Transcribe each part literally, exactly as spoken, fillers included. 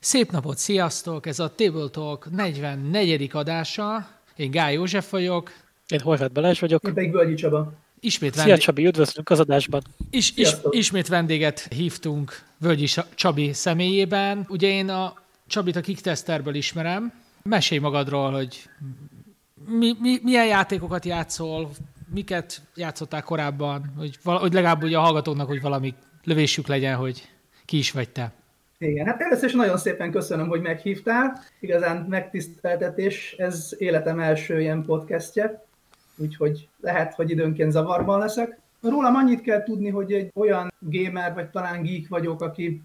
Szép napot, sziasztok! Ez a Table Talk negyvennegyedik adása. Én Gály József vagyok. Én Horváth Balázs vagyok. Én pedig Völgyi Csaba. Ismét Szia vendég... Csabi, üdvözlünk az adásban. Is, is, ismét vendéget hívtunk Völgyi Csabi személyében. Ugye én a Csabit a Kicktesterből ismerem. Mesélj magadról, hogy mi, mi, milyen játékokat játszol, miket játszottál korábban, hogy, vala, hogy legalább ugye a hallgatóknak, hogy valami lövésük legyen, hogy ki is vagy te. Igen, hát először is nagyon szépen köszönöm, hogy meghívtál. Igazán megtiszteltetés, ez életem első ilyen podcastje, úgyhogy lehet, hogy időnként zavarban leszek. Rólam annyit kell tudni, hogy egy olyan gamer, vagy talán geek vagyok, aki,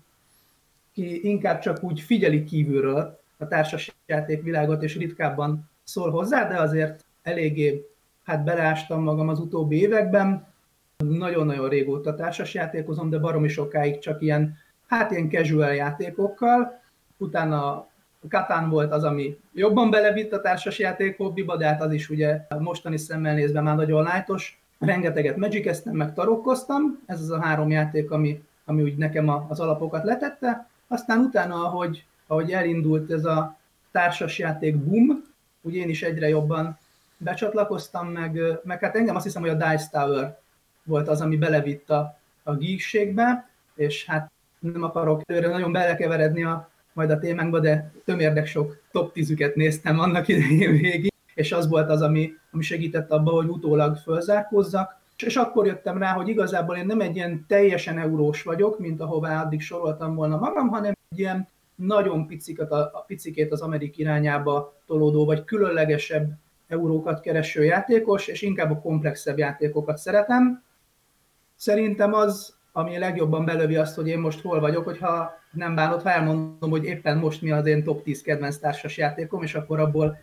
aki inkább csak úgy figyeli kívülről a társasjáték világot, és ritkábban szól hozzá, de azért eléggé hát beleástam magam az utóbbi években. Nagyon-nagyon régóta társasjátékozom, de baromi sokáig csak ilyen hát ilyen casual játékokkal, utána a Catán volt az, ami jobban belevitt a társasjáték hobbiba, de hát az is ugye mostani szemmel nézve már nagyon lightos. Rengeteget Magic-eztem, meg tarokkoztam, ez az a három játék, ami, ami úgy nekem az alapokat letette. Aztán utána, ahogy, ahogy elindult ez a társasjáték boom, úgy én is egyre jobban becsatlakoztam, meg, meg hát engem azt hiszem, hogy a Dice Tower volt az, ami belevitt a, a geekségbe, és hát nem akarok előre nagyon belekeveredni a, majd a témánkba, de tömérdek sok top tízüket néztem annak idején végig, és az volt az, ami, ami segített abba, hogy utólag fölzárkózzak. És, és akkor jöttem rá, hogy igazából én nem egy ilyen teljesen eurós vagyok, mint ahová addig soroltam volna magam, hanem egy ilyen nagyon piciket, a, a picikét az Amerik irányába tolódó, vagy különlegesebb eurókat kereső játékos, és inkább a komplexebb játékokat szeretem. Szerintem az, ami legjobban belövi azt, hogy én most hol vagyok, hogyha nem bánod, ha elmondom, hogy éppen most mi az én top tíz kedvenc társas játékom, és akkor abból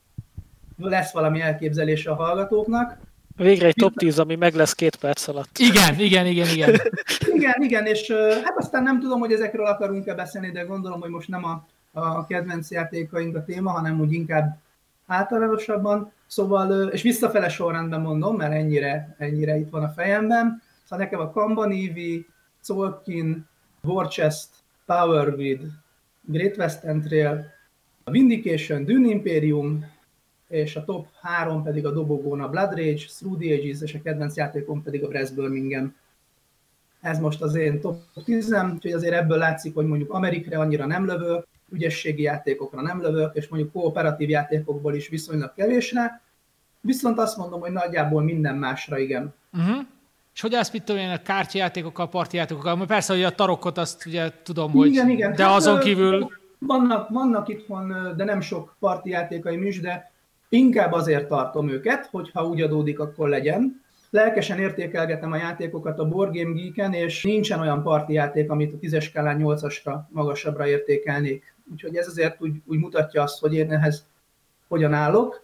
lesz valami elképzelés a hallgatóknak. Végre egy top tíz, ami meg lesz két perc alatt. Igen, igen, igen, igen. igen, igen, és hát aztán nem tudom, hogy ezekről akarunk-e beszélni, de gondolom, hogy most nem a, a kedvenc játékaink a téma, hanem úgy inkább általánosabban. Szóval, és visszafele sorrendben mondom, mert ennyire, ennyire itt van a fejemben. Szóval nekem a Kanban Eevee, Tzolk'in, War Chest, Power Grid, Great Western Trail, a Vindication, Dune Imperium, és a top három pedig a dobogón a Blood Rage, Through the Ages, és a kedvenc játékom pedig a Brass Birmingham. Ez most az én top tízem, úgyhogy azért ebből látszik, hogy mondjuk Amerikre annyira nem lövök, ügyességi játékokra nem lövök, és mondjuk kooperatív játékokból is viszonylag kevésre, viszont azt mondom, hogy nagyjából minden másra igen. Uh-huh. És hogy állsz, mit tudom én, a kártyajátékokkal, partijátékokkal? Persze, hogy a tarokkot azt ugye tudom, hogy... Igen, igen. De hát, azon kívül... Vannak, vannak itthon, de nem sok partijátékaim is, de inkább azért tartom őket, hogyha úgy adódik, akkor legyen. Lelkesen értékelgetem a játékokat a Board Game Geeken, és nincsen olyan partijáték, amit a tízes skálán nyolcasra magasabbra értékelnék. Úgyhogy ez azért úgy, úgy mutatja azt, hogy én ehhez hogyan állok.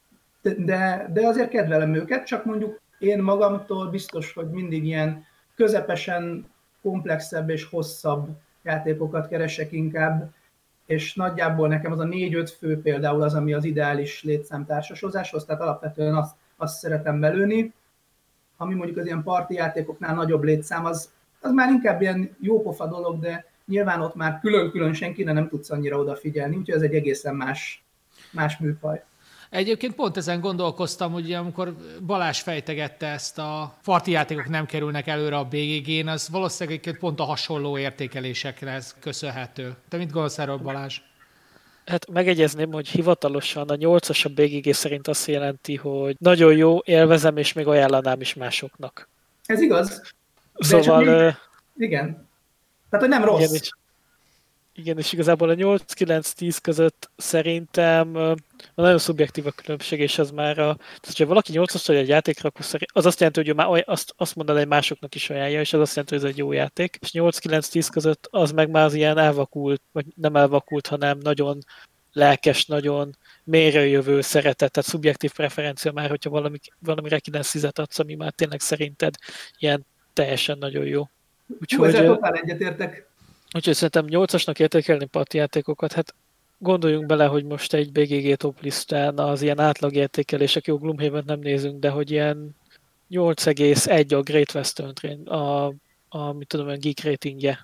De, de azért kedvelem őket, csak mondjuk én magamtól biztos, hogy mindig ilyen közepesen komplexebb és hosszabb játékokat keresek inkább, és nagyjából nekem az a négy-öt fő például az, ami az ideális létszám társasozáshoz, tehát alapvetően azt, azt szeretem belőni. Ami mondjuk az ilyen parti játékoknál nagyobb létszám, az, az már inkább ilyen jópofa dolog, de nyilván ott már külön-külön senkire nem tudsz annyira odafigyelni, úgyhogy ez egy egészen más, más műfaj. Egyébként pont ezen gondolkoztam, hogy amikor Balázs fejtegette ezt a parti játékok nem kerülnek előre a bé gé gén, az valószínűleg pont a hasonló értékelésekhez köszönhető. Te mit gondolsz erről, Balázs? Hát megegyezném, hogy hivatalosan a nyolcas a bé gé gé szerint azt jelenti, hogy nagyon jó, élvezem, és még ajánlanám is másoknak. Ez igaz. Szóval... Csak, igen. Tehát, hogy nem rossz. Igen, és, igen, és igazából a nyolc kilenc tíz között szerintem nagyon szubjektív a különbség, és az már a... Tehát, ha valaki nyolcas egy játékra, akkor szerint, az azt jelenti, hogy ő már azt, azt mondaná, hogy másoknak is ajánlja, és az azt jelenti, hogy ez egy jó játék. És nyolc kilenc tíz között az meg már az ilyen elvakult, vagy nem elvakult, hanem nagyon lelkes, nagyon mélyre jövő szeretet, tehát szubjektív preferencia már, hogyha valami, valamire kilenc tízet adsz, ami már tényleg szerinted ilyen teljesen nagyon jó. Úgyhogy ezzel totál egyetértek. Úgyhogy szerintem nyolcasnak értékelni partijátékokat, hát gondoljunk bele, hogy most egy bé gé gé top listán az ilyen átlagértékelések, jó, Gloomhaven nem nézünk, de hogy ilyen nyolc egész egy a Great Western Trail, a, a mit tudom, a geek ratingje.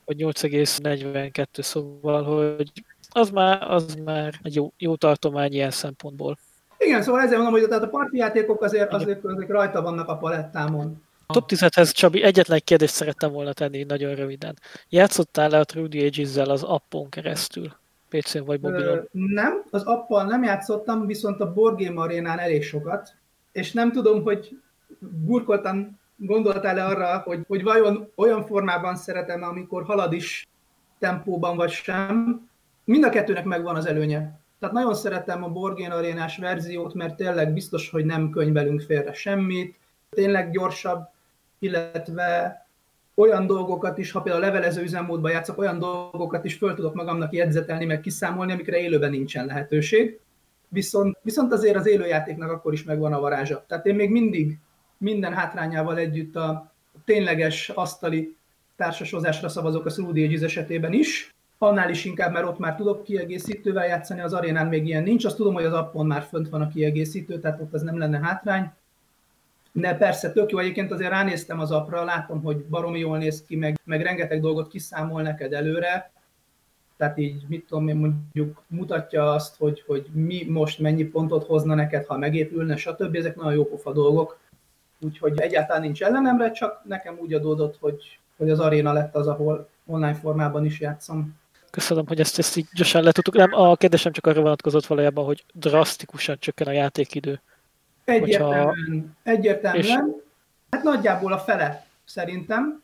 vagy nyolc egész negyvenkettő, szóval, hogy az már, az már egy jó, jó tartomány ilyen szempontból. Igen, szóval ezzel mondom, hogy tehát a parti játékok azért, azért, azért rajta vannak a palettámon. A top tízhez, Csabi, egyetlen kérdést szerettem volna tenni nagyon röviden. Játszottál-e a Through the Ages-zel az appon keresztül? pé cén vagy mobilon? Ö, nem, az appal nem játszottam, viszont a Board Game Arénán elég sokat, és nem tudom, hogy burkoltan gondoltál-e arra, hogy, hogy vajon olyan formában szeretem, amikor halad is tempóban vagy sem. Mind a kettőnek megvan az előnye. Tehát nagyon szeretem a Board Game Arénás verziót, mert tényleg biztos, hogy nem könyvelünk félre semmit, tényleg gyorsabb, illetve olyan dolgokat is, ha például levelező üzemmódban játszok, olyan dolgokat is föl tudok magamnak jegyzetelni, meg kiszámolni, amikre élőben nincsen lehetőség. Viszont, viszont azért az élőjátéknak akkor is megvan a varázsa. Tehát én még mindig minden hátrányával együtt a tényleges asztali társasozásra szavazok a Through the Ages esetében is. Annál is inkább, mert ott már tudok kiegészítővel játszani, az arénán még ilyen nincs. Azt tudom, hogy az appon már fönt van a kiegészítő, tehát ott ez nem lenne hátrány. De persze tök jó, egyébként azért ránéztem az appra, látom, hogy baromi jól néz ki, meg, meg rengeteg dolgot kiszámol neked előre. Tehát így, mit tudom én, mondjuk mutatja azt, hogy, hogy mi most mennyi pontot hozna neked, ha megépülne, stb. Ezek nagyon jó pofa dolgok. Úgyhogy egyáltalán nincs ellenemre, csak nekem úgy adódott, hogy, hogy az aréna lett az, ahol online formában is játszom. Köszönöm, hogy ezt, ezt így gyorsan le tudtuk. Nem, a kérdésem csak arra vonatkozott valójában, hogy drasztikusan csökken a játékidő. Egyértelműen, Hogyha... egyértelműen. És... Hát nagyjából a fele szerintem.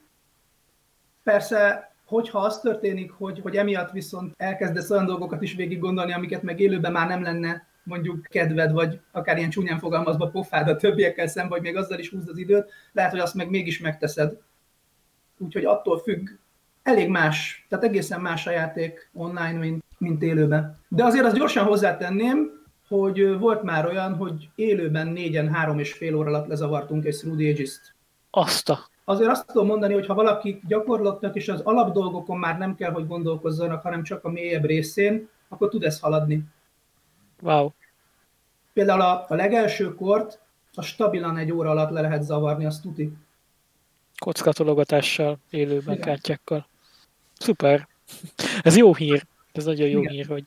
Persze, hogyha az történik, hogy, hogy emiatt viszont elkezdesz olyan dolgokat is végig gondolni, amiket meg élőben már nem lenne mondjuk kedved, vagy akár ilyen csúnyán fogalmazva pofád a többiekkel szemben, vagy még azzal is húzd az időt, lehet, hogy azt meg mégis megteszed. Úgyhogy attól függ, elég más, tehát egészen más a játék online, mint, mint élőben. De azért azt gyorsan hozzátenném, hogy volt már olyan, hogy élőben négyen három és fél óra alatt lezavartunk egy Through the Ages-t. Azt a... Azért azt tudom mondani, hogy ha valaki gyakorlottak, és az alapdolgokon már nem kell, hogy gondolkozzanak, hanem csak a mélyebb részén, akkor tud ez haladni. Wow. Például a, a legelső kort a stabilan egy óra alatt le lehet zavarni, azt tuti. Kockatologatással, élőben, Igen. kártyákkal. Szuper. Ez jó hír. Ez nagyon jó Igen. hír, hogy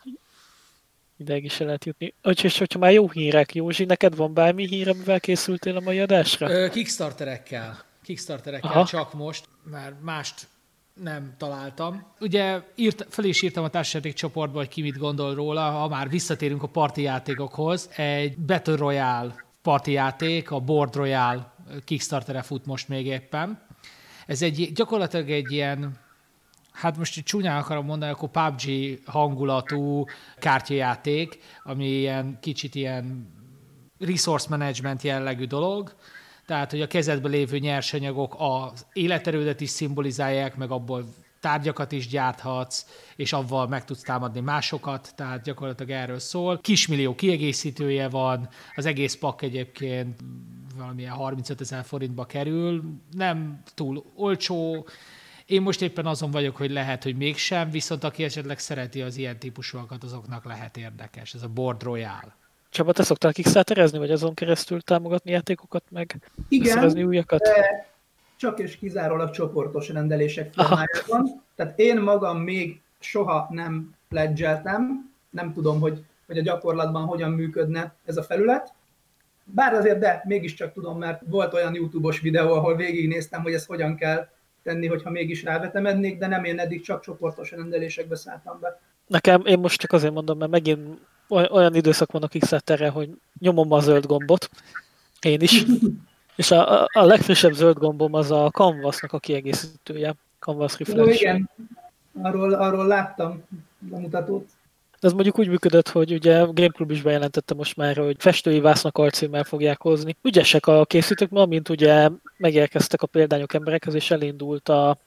ideig is el lehet jutni. És hogyha már jó hírek, Józsi, neked van bármi hír, amivel készültél a mai adásra? Ö, Kickstarterekkel. Kickstarterekkel Aha. csak most, mert mást nem találtam. Ugye írt, fel is írtam a társasjáték csoportba, hogy ki mit gondol róla, ha már visszatérünk a parti játékokhoz. Egy Battle Royale parti játék, a Board Royale Kickstartere fut most még éppen. Ez egy gyakorlatilag egy ilyen, hát most csúnyán akarom mondani, akkor pé u bé gé hangulatú kártyajáték, ami ilyen kicsit ilyen resource management jellegű dolog, tehát, hogy a kezedben lévő nyersanyagok az életerődet is szimbolizálják, meg abból tárgyakat is gyárthatsz, és avval meg tudsz támadni másokat, tehát gyakorlatilag erről szól. Kismillió kiegészítője van, az egész pak egyébként valamilyen harmincöt ezer forintba kerül, nem túl olcsó. Én most éppen azon vagyok, hogy lehet, hogy mégsem, viszont aki esetleg szereti az ilyen típusúakat, azoknak lehet érdekes. Ez a Board Royale. Csaba, te szoktál kickstarterezni, vagy azon keresztül támogatni játékokat, meg Igen, szerezni újakat? de csak és kizárólag csoportos rendelések formájában. Tehát én magam még soha nem pledgeltem, nem tudom, hogy, hogy a gyakorlatban hogyan működne ez a felület. Bár azért, de mégiscsak tudom, mert volt olyan YouTube-os videó, ahol végignéztem, hogy ezt hogyan kell tenni, hogyha mégis rávetemednék, de nem, én eddig csak csoportos rendelésekbe szálltam be. Nekem, én most csak azért mondom, mert megint olyan időszak van a Kickstarterre, hogy nyomom a zöld gombot, én is, és a, a, a legfrissebb zöld gombom az a Canvasnak a kiegészítője, Canvas Reflection. Jó, igen, arról, arról láttam a mutatót. Ez mondjuk úgy működött, hogy ugye a Game Club is bejelentette most már, hogy festői vásznak alcímmel fogják hozni. Ügyesek a készítők, ma amint ugye megérkeztek a példányok emberekhez, és elindult a,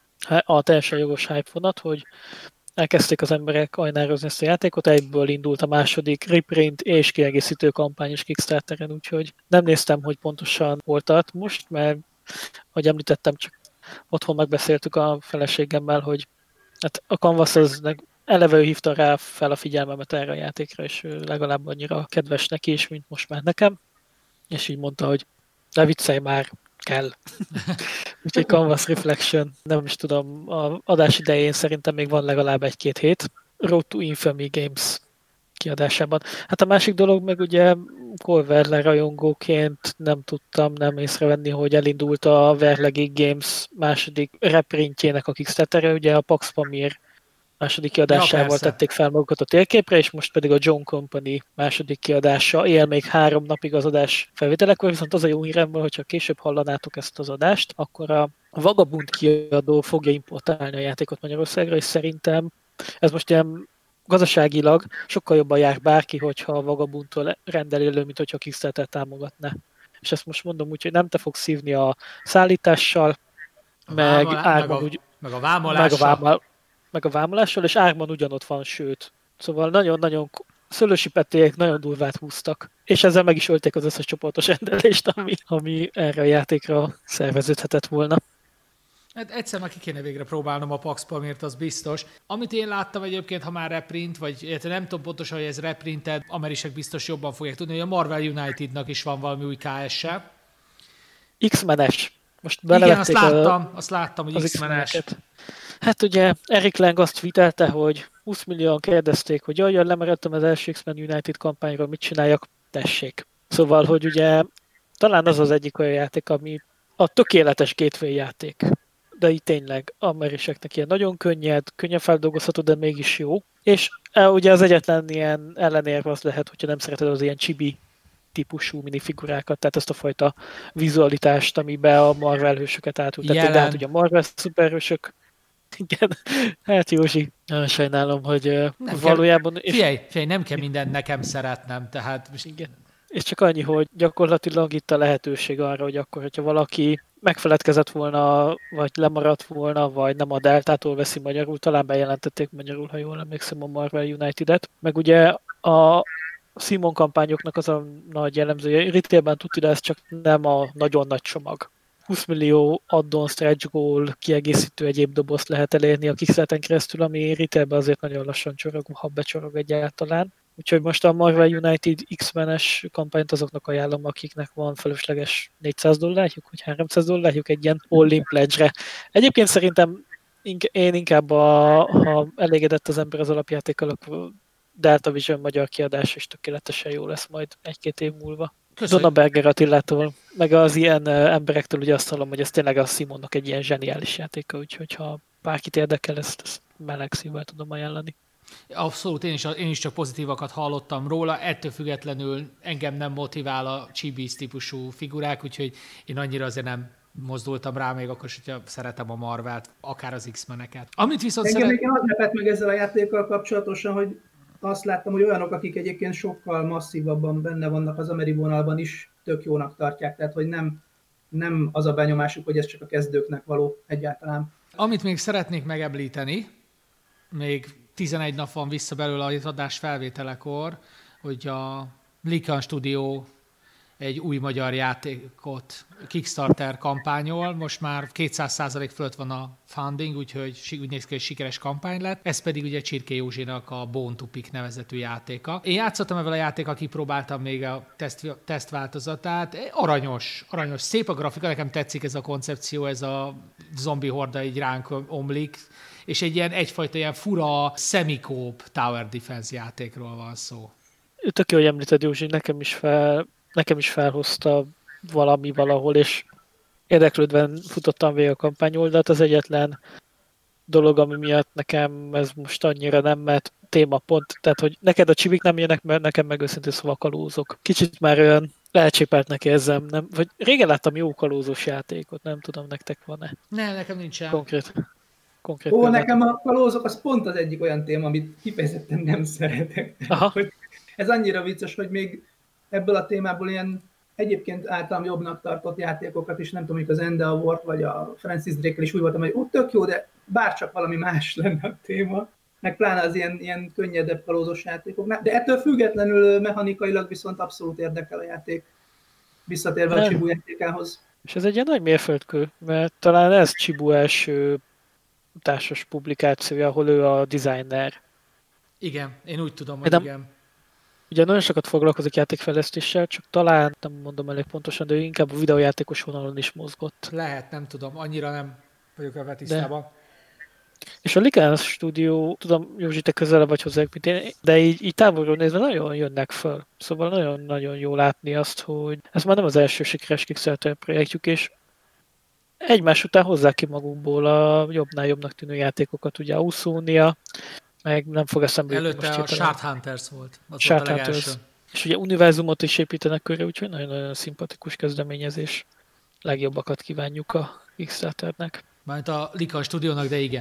a teljesen jogos hype vonat, hogy elkezdték az emberek ajnározni ezt a játékot, egyből indult a második reprint és kiegészítő kampány is Kickstarteren, úgyhogy nem néztem, hogy pontosan hol tart most, mert ahogy említettem, csak otthon megbeszéltük a feleségemmel, hogy hát a Canvas az eleve ő hívta rá fel a figyelmemet erre a játékra, és ő legalább annyira kedves neki is, mint most már nekem, és így mondta, hogy ne viccelj már, kell. Úgyhogy Canvas Reflection, nem is tudom, a adás idején szerintem még van legalább egy-két hét. Road to Infamy Games kiadásában. Hát a másik dolog meg ugye Core Verle rajongóként nem tudtam nem észrevenni, hogy elindult a Verle Geek Games második reprintjének a Kickstarter-e, ugye a Pax Pamir második kiadásával Ja, tették fel magukat a térképre, és most pedig a John Company második kiadása él még három napig az adás felvételekor, viszont az a jó hírem, hogyha később hallanátok ezt az adást, akkor a Vagabund kiadó fogja importálni a játékot Magyarországra, és szerintem ez most ilyen gazdaságilag sokkal jobban jár bárki, hogyha a Vagabundtól rendeli elő, mint hogyha Kickstarter támogatná. És ezt most mondom úgy, hogy nem te fogsz szívni a szállítással, A meg vámolá- árban meg a, úgy, meg a meg vámolással. a, vámol, meg a vámolással, és árban ugyanott van, sőt. Szóval nagyon-nagyon Szőlősi Petélyek nagyon durvát húztak, és ezzel meg is ölték az összes csoportos rendelést, ami, ami erre a játékra szerveződhetett volna. Hát egyszer már ki kéne végre próbálnom a Pax Pamírt, az biztos. Amit én láttam egyébként, ha már reprint, vagy illetve nem tudom pontosan, hogy ez reprinted, amerisek biztos jobban fogják tudni, hogy a Marvel Unitednak is van valami új ká es-e. X-menes. Most Igen, azt belevették láttam, a, azt láttam, hogy az X-menes. X-meneket. Hát ugye Eric Lang azt vitelte, hogy húsz millióan kérdezték, hogy jaj, lemaradtam az első X-Men United kampányról, mit csináljak? Tessék. Szóval, hogy ugye talán az az egyik olyan játék, ami a tökéletes gateway játék. De így tényleg ameriseknek ilyen nagyon könnyed, könnyen feldolgozható, de mégis jó. És e, ugye az egyetlen ilyen ellenérv az lehet, hogyha nem szereted az ilyen chibi típusú minifigurákat, tehát ezt a fajta vizualitást, amiben a Marvel hősöket átültették, de hát ugye a Marvel szuperhősök. Igen, hát Józsi, nagyon sajnálom, hogy nem valójában... Kell, figyelj, figyelj, nem kell mindent nekem szeretnem, tehát... Most... Igen. És csak annyi, hogy gyakorlatilag itt a lehetőség arra, hogy akkor, hogyha valaki megfeledkezett volna, vagy lemaradt volna, vagy nem a Deltától veszi magyarul, talán bejelentették magyarul, ha jól emlékszem, a Marvel United-et. Meg ugye a Simon kampányoknak az a nagy jellemzője, retailben tudja, de ez csak nem a nagyon nagy csomag. húsz millió addon, stretch goal, kiegészítő egyéb dobozt lehet elérni a Kickstarteren keresztül, ami retailben azért nagyon lassan csorog, ha becsorog egyáltalán. Úgyhogy most a Marvel United X-menes kampányt azoknak ajánlom, akiknek van felesleges négyszáz dollárjuk, vagy háromszáz dollárjuk egy ilyen all-in pledge-re. Egyébként szerintem én inkább, a, ha elégedett az ember az alapjátékkal, akkor Delta Vision magyar kiadás is tökéletesen jó lesz majd egy-két év múlva. Donna Berger Attilától, meg az ilyen emberektől ugye azt hallom, hogy ez tényleg a Simonnak egy ilyen zseniális játéka, úgyhogy ha bárkit érdekel, ezt, ezt meleg szívvel tudom ajánlani. Abszolút, én is, én is csak pozitívakat hallottam róla, ettől függetlenül engem nem motivál a Chibis típusú figurák, úgyhogy én annyira azért nem mozdultam rá, még akkor, hogyha szeretem a Marvelt, akár az X-meneket. Amit viszont engem szeret... az lepett meg ezzel a játékkal kapcsolatosan, hogy azt láttam, hogy olyanok, akik egyébként sokkal masszívabban benne vannak az Ameri vonalban is, tök jónak tartják, tehát hogy nem, nem az a benyomásuk, hogy ez csak a kezdőknek való egyáltalán. Amit még szeretnék megemlíteni, még tizenegy nap van vissza belőle az adás felvételekor, hogy a Lycan Studio egy új magyar játékot Kickstarter kampányol, most már kétszáz százalék fölött van a funding, úgyhogy úgy néz ki, hogy sikeres kampány lett. Ez pedig ugye Csirke Józsinak a Bone to Pick nevezetű játéka. Én játszottam ezzel a játékkal, kipróbáltam még a teszt, teszt változatát. Aranyos, aranyos, szép a grafika, nekem tetszik ez a koncepció, ez a zombi horda így ránk omlik, és egy ilyen egyfajta ilyen fura szemikóp tower defense játékról van szó. Tök jó, hogy említed, Józsi, nekem is fel nekem is felhozta valami valahol, és érdeklődve futottam végig a kampányoldalt. Az egyetlen dolog, ami miatt nekem ez most annyira nem, mert témapont, tehát hogy neked a csibik nem jönnek, mert nekem meg őszintén szóval kalózok. Kicsit már olyan elcsépeltnek érzem, nem? Vagy régen láttam jó kalózos játékot, nem tudom, nektek van-e? Nem, nekem nincsen. Konkrét. Konkrét Ó, nekem a kalózok az pont az egyik olyan téma, amit kifejezetten nem szeretek. Hogy ez annyira vicces, hogy még ebből a témából ilyen egyébként általam jobbnak tartott játékokat is, nem tudom, hogy az Ende Award vagy a Francis Drake-kel is úgy voltam, hogy ó, tök jó, de bárcsak valami más lenne a téma. Meg pláne az ilyen, ilyen könnyedebb kalózos játékok. De ettől függetlenül mechanikailag viszont abszolút érdekel a játék, visszatérve nem. a Chibu játékához. És ez egy ilyen nagy mérföldkő, mert talán ez Chibu első társas publikációja, ahol ő a designer. Igen, én úgy tudom, hogy nem, igen. ugye nagyon sokat foglalkozik játékfejlesztéssel, csak talán nem mondom elég pontosan, de ő inkább a videójátékos vonalon is mozgott. Lehet, nem tudom, annyira nem vagyok ebben tisztában. És a Likánsz stúdió, tudom, Józsi, te közelebb vagy hozzá, mint én, de így, így távolról nézve nagyon jönnek föl. Szóval nagyon-nagyon jó látni azt, hogy ez már nem az első sikeres Kickstarter projektjük, és egymás után hozzák ki magukból a jobbnál jobbnak tűnő játékokat, ugye Ausonia, meg nem fog eszembe jutni Előtte most a hirtelen. Shard Hunters volt. Az Shard volt a legelső. Hunters. És ugye univerzumot is építenek köré, úgyhogy nagyon-nagyon szimpatikus kezdeményezés. Legjobbakat kívánjuk a Kickstarternek. Mármint a Lika stúdiónak, de igen.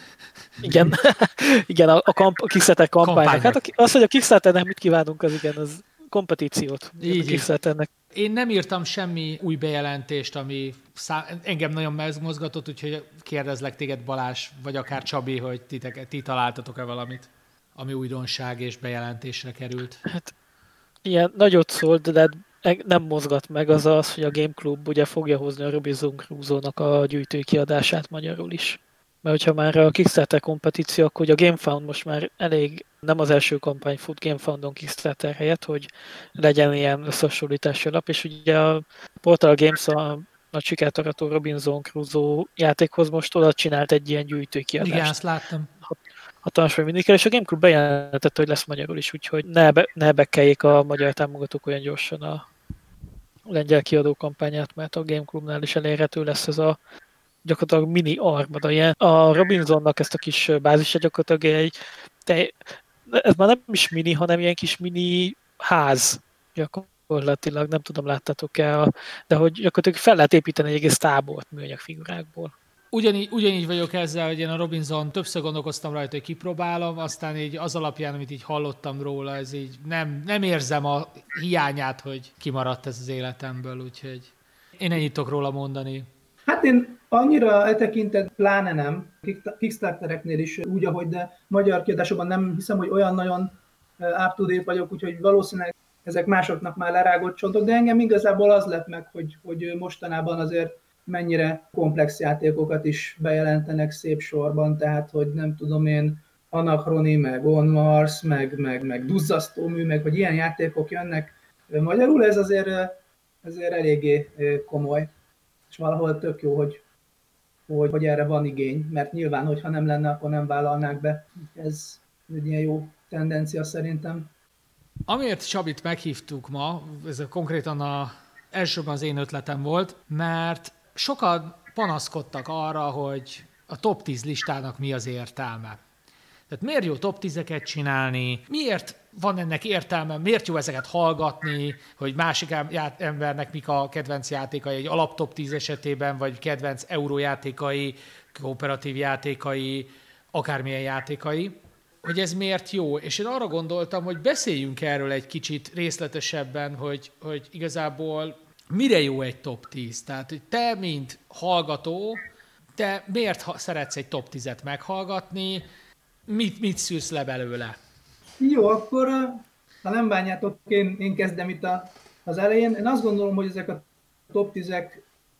Igen, igen a, a, kamp, a Kickstarter kampánynak. Kampánynak. Hát az, hogy a Kickstarternek mit kívánunk, az igen, az kompetíciót. Így, a Kickstarternek. Én nem írtam semmi új bejelentést, ami szá- engem nagyon megmozgatott, úgyhogy kérdezlek téged, Balázs, vagy akár Csabi, hogy titeket, ti találtatok-e valamit, ami újdonság és bejelentésre került. Hát ilyen nagyot szólt, de nem mozgat meg az az, hogy a Game Club ugye fogja hozni a Robinson Crusoe-nak a gyűjtői kiadását magyarul is. Mert hogyha már a Kickstarter kompetíció, akkor ugye a GameFound most már elég, nem az első kampány fut GameFoundon Kickstarter helyett, hogy legyen ilyen összehasonlítási alap, és ugye a Portal Games a a sikertarató Robinson Crusoe játékhoz most oda csinált egy ilyen gyűjtői kiadást. Igen, azt láttam. Hatalmas vagy mindig kell, és a Game Club bejelentette, hogy lesz magyarul is, úgyhogy ne, be, ne bekeljék a magyar támogatók olyan gyorsan a lengyel kiadó kampányát, mert a Game Clubnál is elérhető lesz ez a gyakorlatilag mini armada. Ilyen. A Robinsonnak ezt a kis bázisra gyakorlatilag egy, te, ez már nem is mini, hanem ilyen kis mini ház gyakorlatilag, nem tudom, láttátok-e, de hogy gyakorlatilag fel lehet építeni egy egész tábort műanyag figurákból. Ugyanígy, ugyanígy vagyok ezzel, hogy én a Robinson többször gondolkoztam rajta, hogy kipróbálom, aztán így az alapján, amit így hallottam róla, ez így nem, nem érzem a hiányát, hogy kimaradt ez az életemből, úgyhogy én ennyit tudok róla mondani. Hát én annyira e tekintet pláne nem, Kickstartereknél is úgy, ahogy, de magyar kiadásokban nem hiszem, hogy olyan nagyon up-to-date vagyok, úgyhogy valószínűleg ezek másoknak már lerágott csontok, de engem igazából az lett meg, hogy, hogy mostanában azért mennyire komplex játékokat is bejelentenek szép sorban, tehát hogy nem tudom én, Anachrony, meg On Mars, meg, meg, meg duzzasztómű, meg hogy ilyen játékok jönnek magyarul, ez azért, azért eléggé komoly, és valahol tök jó, hogy, hogy, hogy erre van igény, mert nyilván, hogyha nem lenne, akkor nem vállalnák be. Ez egy ilyen jó tendencia szerintem. Amiért Csabit meghívtuk ma, ez a konkrétan a, elsőben az én ötletem volt, mert sokan panaszkodtak arra, hogy a top tíz listának mi az értelme. Tehát miért jó top tízeket csinálni, miért van ennek értelme, miért jó ezeket hallgatni, hogy másik embernek mik a kedvenc játékai, egy alap top tíz esetében, vagy kedvenc eurójátékai, kooperatív játékai, akármilyen játékai, hogy ez miért jó. És én arra gondoltam, hogy beszéljünk erről egy kicsit részletesebben, hogy, hogy igazából mire jó egy top tíz? Tehát, hogy te, mint hallgató, te miért szeretsz egy top tízet meghallgatni, mit, mit szűrsz le belőle? Jó, akkor ha nem bánjátok, én, én kezdem itt a, az elején. Én azt gondolom, hogy ezek a top tízek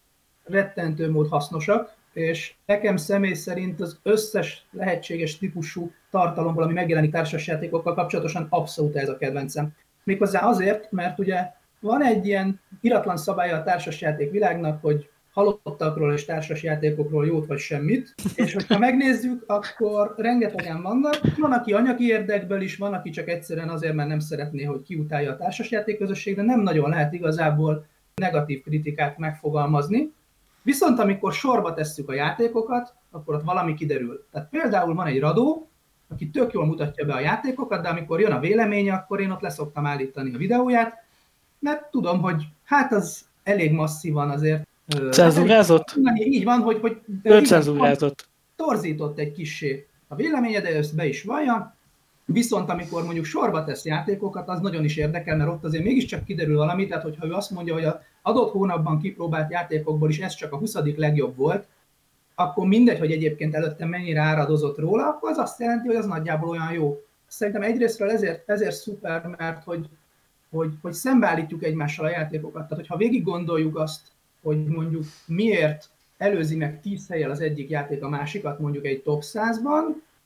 rettentő mód hasznosak, és nekem személy szerint az összes lehetséges típusú tartalomból, ami megjelenik társasjátékokkal kapcsolatosan, abszolút ez a kedvencem. Méghozzá azért, mert ugye van egy ilyen iratlan szabálya a társasjáték világnak, hogy halottakról és társasjátékokról jót vagy semmit, és hogyha megnézzük, akkor rengetegen vannak. Van, aki anyagi érdekből is, van, aki csak egyszerűen azért, mert nem szeretné, hogy kiutálja a társasjáték közösség, de nem nagyon lehet igazából negatív kritikát megfogalmazni. Viszont amikor sorba tesszük a játékokat, akkor ott valami kiderül. Tehát például van egy Radó, aki tök jól mutatja be a játékokat, de amikor jön a véleménye, akkor én ott leszoktam állítani a videóját, mert tudom, hogy hát az elég masszívan azért. Cenzúrázott? Így van, hogy, hogy Öncenzúrázott. Torzított egy kissé a véleménye, de ezt be is vallja. Viszont amikor mondjuk sorba tesz játékokat, az nagyon is érdekel, mert ott azért mégiscsak kiderül valami, tehát hogyha ő azt mondja, hogy az adott hónapban kipróbált játékokból is ez csak a huszadik legjobb volt, akkor mindegy, hogy egyébként előtte mennyire áradozott róla, akkor az azt jelenti, hogy az nagyjából olyan jó. Szerintem egyrésztről ezért, ezért szuper, mert hogy, hogy, hogy szembeállítjuk egymással a játékokat. Tehát, hogyha végig gondoljuk azt, hogy mondjuk miért előzi meg tíz hellyel az egyik játék a másikat mondjuk egy top százban,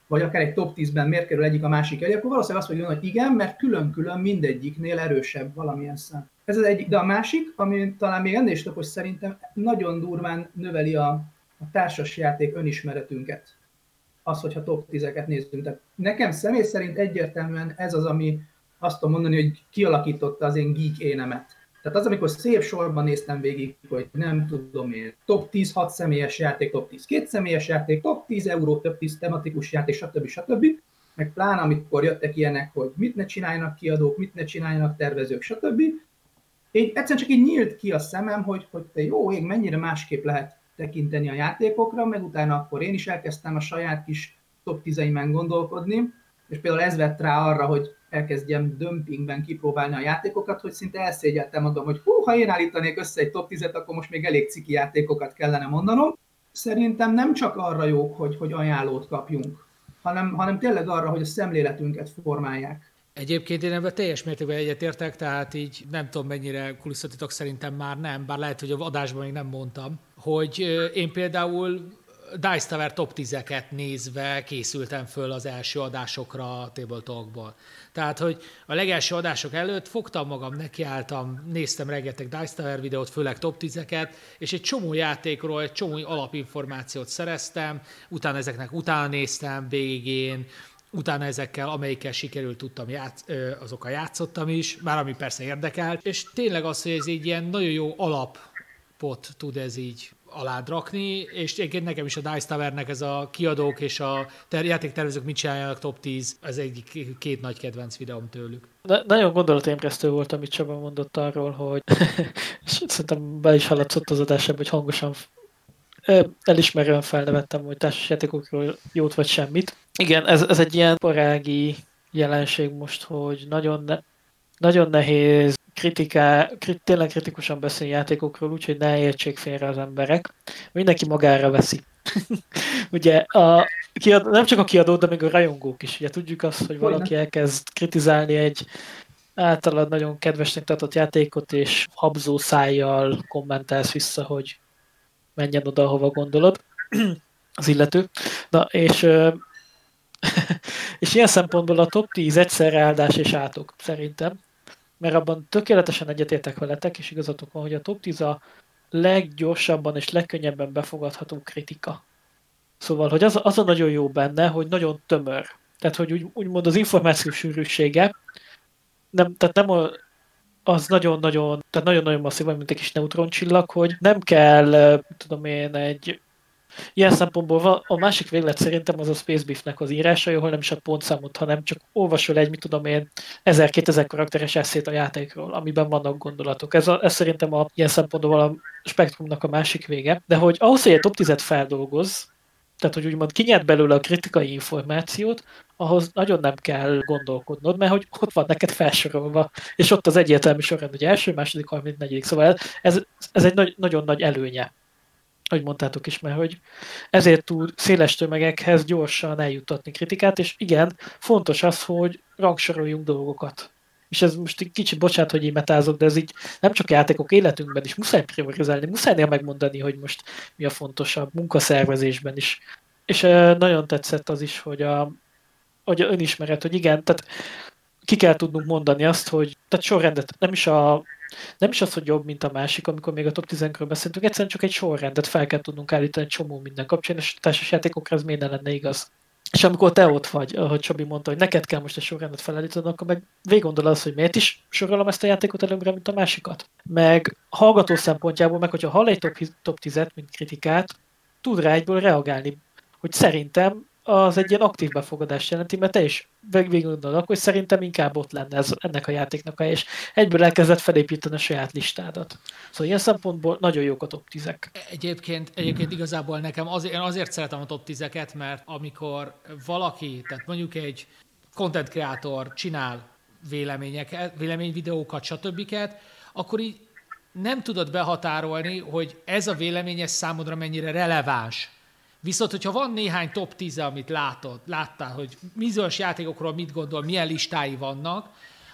vagy akár egy top tízben miért kerül egyik a másik elé, akkor valószínűleg azt fogja mondani, hogy igen, mert külön-külön mindegyiknél erősebb valamilyen szám. Ez az egyik, de a másik, ami talán még ennél is több, hogy szerintem nagyon durván növeli a, a társasjáték önismeretünket. Az, hogyha top tízeket nézzünk. Tehát nekem személy szerint egyértelműen ez az, ami azt tudom mondani, hogy kialakította az én geek énemet. Tehát az, amikor szép sorban néztem végig, hogy nem tudom én, top tíz hat személyes játék, top tíz két személyes játék, top tíz euró, top tíz tematikus játék, stb. stb. Meg pláne amikor jöttek ilyenek, hogy mit ne csináljanak kiadók, mit ne csináljanak tervezők, stb. Így egyszerűen csak így nyílt ki a szemem, hogy, hogy te jó ég, mennyire másképp lehet tekinteni a játékokra, meg utána akkor én is elkezdtem a saját kis top tízeimen gondolkodni, és például ez vett rá arra, hogy elkezdjem dömpingben kipróbálni a játékokat, hogy szinte elszégyeltem magam, hogy hú, ha én állítanék össze egy top tízet, akkor most még elég ciki játékokat kellene mondanom. Szerintem nem csak arra jók, hogy, hogy ajánlót kapjunk, hanem, hanem tényleg arra, hogy a szemléletünket formálják. Egyébként én ebben teljes mértékben egyetértek, tehát így nem tudom mennyire kulisszatitok, szerintem már nem, bár lehet, hogy a adásban még nem mondtam, hogy én például Dice Tower top tízeket nézve készültem föl az első adásokra a Table Talkból. Tehát, hogy a legelső adások előtt fogtam magam, nekiálltam, néztem rengeteg Dice Tower videót, főleg top tízeket, és egy csomó játékról, egy csomó alapinformációt szereztem, utána ezeknek utána néztem végén, utána ezekkel, amelyikkel sikerült tudtam, játsz, azokkal játszottam is, már ami persze érdekelt, és tényleg az, hogy ez egy ilyen nagyon jó alapot tud ez így alád rakni, és egyébként nekem is a Dice Towernek ez a kiadók és a ter- játéktervezők mit csináljanak top tíz, ez egyik két nagy kedvenc videóm tőlük. Na, nagyon gondolatémpresztő volt, amit Csaba mondott arról, hogy és szerintem be is hallatszott az adásában, hogy hangosan elismerően felnevettem, hogy társasjátékokról jót vagy semmit. Igen, ez, ez egy ilyen parági jelenség most, hogy nagyon, ne, nagyon nehéz kritiká, krit, tényleg kritikusan beszélni játékokról, úgyhogy ne értsék félre az emberek. Mindenki magára veszi. Ugye a kiadó, nem csak a kiadó, de még a rajongók is. Ugye tudjuk azt, hogy valaki elkezd kritizálni egy általad nagyon kedvesnek tartott játékot, és habzó szájjal kommentálsz vissza, hogy menjen oda, ahova gondolod az illető. Na, és, és ilyen szempontból a top tíz egyszerre áldás és átok, szerintem. Mert abban tökéletesen egyetértek veletek, és igazatok van, hogy a top tíz a leggyorsabban és legkönnyebben befogadható kritika. Szóval, hogy az, az a nagyon jó benne, hogy nagyon tömör. Tehát, hogy úgy, úgymond az információ sűrűsége, nem, tehát nem a, az nagyon-nagyon, tehát nagyon-nagyon masszív, mint egy kis neutroncsillag, hogy nem kell, tudom én, egy ilyen szempontból a másik véglet szerintem az a Space Beef-nek az írása, ahol nem is a pontszámot, hanem csak olvasol egy, mit tudom én, ezer-kétezer karakteres eszét a játékról, amiben vannak gondolatok. Ez, a, ez szerintem a ilyen szempontból a spektrumnak a másik vége. De hogy ahhoz, hogy egy top tízet feldolgoz, tehát hogy úgymond kinyert belőle a kritikai információt, ahhoz nagyon nem kell gondolkodnod, mert hogy ott van neked felsorolva, és ott az egyértelmű sorrend, hogy első, második, harmadik, negyedik. Szóval ez, ez egy nagy, nagyon nagy előnye, hogy mondtátok is, mert hogy ezért tud széles tömegekhez gyorsan eljuttatni kritikát, és igen, fontos az, hogy rangsoroljunk dolgokat. És ez most egy kicsit, bocsánat, hogy én metázok, de ez így nem csak játékok életünkben is, muszáj priorizálni, muszáj néha megmondani, hogy most mi a fontosabb, munkaszervezésben is. És nagyon tetszett az is, hogy a, hogy a önismeret, hogy igen, tehát ki kell tudnunk mondani azt, hogy tehát sorrendet, nem is a Nem is az, hogy jobb, mint a másik, amikor még a top tízről beszéltünk, egyszerűen csak egy sorrendet fel kell tudnunk állítani egy csomó minden kapcsán, és a társasjátékokra ez miért ne lenne igaz. És amikor te ott vagy, ahogy Csabi mondta, hogy neked kell most egy sorrendet felállítani, akkor meg végiggondol az, hogy miért is sorolom ezt a játékot előbbre, mint a másikat. Meg hallgató szempontjából, meg hogyha hall egy top, top tízet, mint kritikát, tud rá egyből reagálni, hogy szerintem az egy ilyen aktív befogadást jelenti, mert te is végig gondolod, hogy szerintem inkább ott lenne ez, ennek a játéknak, és egyből elkezdett felépíteni a saját listádat. Szóval ilyen szempontból nagyon jók a top tízek. Egyébként, egyébként igazából nekem azért, én azért szeretem a top tízeket, mert amikor valaki, tehát mondjuk egy content creator csinál véleményeket, véleményvideókat, stb., akkor így nem tudod behatárolni, hogy ez a vélemény ez számodra mennyire releváns. Viszont, hogyha van néhány top tíz, amit látod, láttál, hogy bizonyos játékokról mit gondol, milyen listái vannak,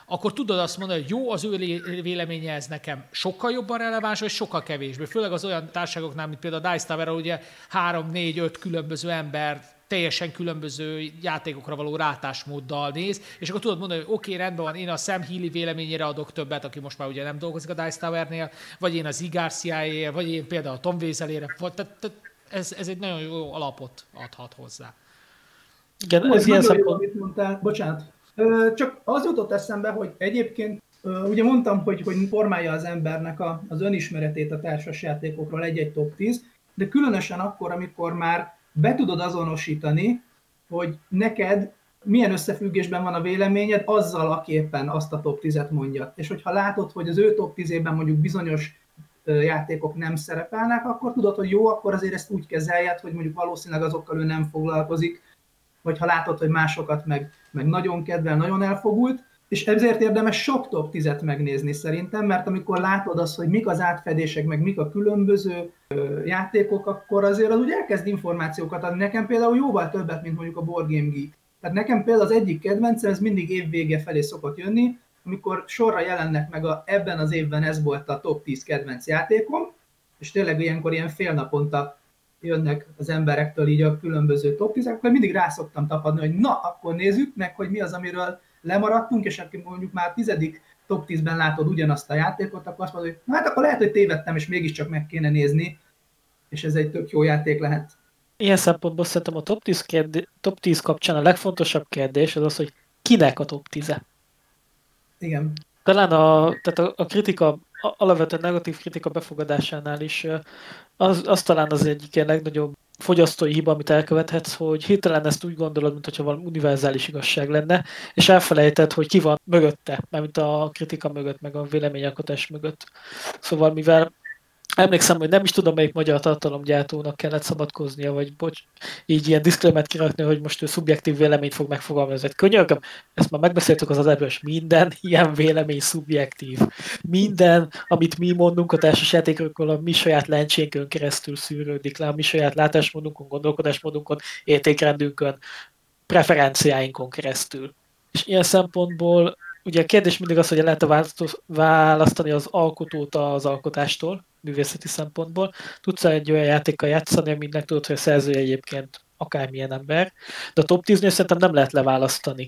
akkor tudod azt mondani, hogy jó, az ő véleménye ez nekem sokkal jobban releváns, vagy sokkal kevésbé. Főleg az olyan társaságoknál, mint például a Dice Tower, ugye három, négy, öt különböző ember teljesen különböző játékokra való rátásmóddal néz, és akkor tudod mondani, hogy oké, okay, rendben van, én a Sam Healy véleményére adok többet, aki most már ugye nem dolgozik a Dice Towernél, vagy én az Zee Garciáért, vagy én például a Tom Weaselére, tehát, tehát ez, ez egy nagyon jó alapot adhat hozzá. Igen, ez ilyen szempont... amit mondtál, bocsánat. Csak az jutott eszembe, hogy egyébként ugye mondtam, hogy, hogy formálja az embernek a, az önismeretét a társasjátékokról egy-egy top tíz, de különösen akkor, amikor már be tudod azonosítani, hogy neked milyen összefüggésben van a véleményed azzal, aki éppen azt a top tízet mondja. És hogyha látod, hogy az ő top tízében mondjuk bizonyos játékok nem szerepelnek, akkor tudod, hogy jó, akkor azért ezt úgy kezeljed, hogy mondjuk valószínűleg azokkal ő nem foglalkozik, vagy ha látod, hogy másokat meg, meg nagyon kedvel, nagyon elfogult, és ezért érdemes sok top tízet megnézni szerintem, mert amikor látod azt, hogy mik az átfedések, meg mik a különböző ö, játékok, akkor azért az úgy elkezd információkat adni. Nekem például jóval többet, mint mondjuk a Board Game Geek. Tehát nekem például az egyik kedvencem, ez mindig évvége felé szokott jönni, amikor sorra jelennek meg a, ebben az évben ez volt a top tíz kedvenc játékom, és tényleg ilyenkor ilyen fél naponta jönnek az emberektől így a különböző top tízek, akkor mindig rá szoktam tapadni, hogy na, akkor nézzük meg, hogy mi az, amiről lemaradtunk, és aki mondjuk már tizedik top tízben látod ugyanazt a játékot, akkor azt mondod, hogy na, hát akkor lehet, hogy tévedtem, és mégiscsak meg kéne nézni, és ez egy tök jó játék lehet. Ilyen szempontból szerintem a top tíz, kérdé- top tíz kapcsán a legfontosabb kérdés az az, hogy kinek a top tíze. Igen. Talán a, tehát a, a kritika, alapvetően negatív kritika befogadásánál is az, az talán az egyik ilyen legnagyobb fogyasztói hiba, amit elkövethetsz, hogy hirtelen ezt úgy gondolod, mintha valami univerzális igazság lenne, és elfelejted, hogy ki van mögötte, mármint a kritika mögött, meg a véleményalkotás mögött. Szóval mivel emlékszem, hogy nem is tudom, melyik magyar tartalomgyártónak kellett szabadkoznia, vagy bocs, így ilyen diszklémet kirakni, hogy most ő szubjektív véleményt fog megfogalmazni. Könyörgöm, ezt már megbeszéltük az adásban, és minden ilyen vélemény szubjektív. Minden, amit mi mondunk a társasjátékokról, a mi saját lencsénkön keresztül szűrődik le, a mi saját látásmódunkon, gondolkodásmódunkon, értékrendünkön, preferenciáinkon keresztül. És ilyen szempontból ugye a kérdés mindig az, hogy lehet választani az alkotót az alkotástól, művészeti szempontból. Tudsz egy olyan játékkal játszani, aminek tudod, hogy a szerzője egyébként akármilyen ember, de a top tíznél szerintem nem lehet leválasztani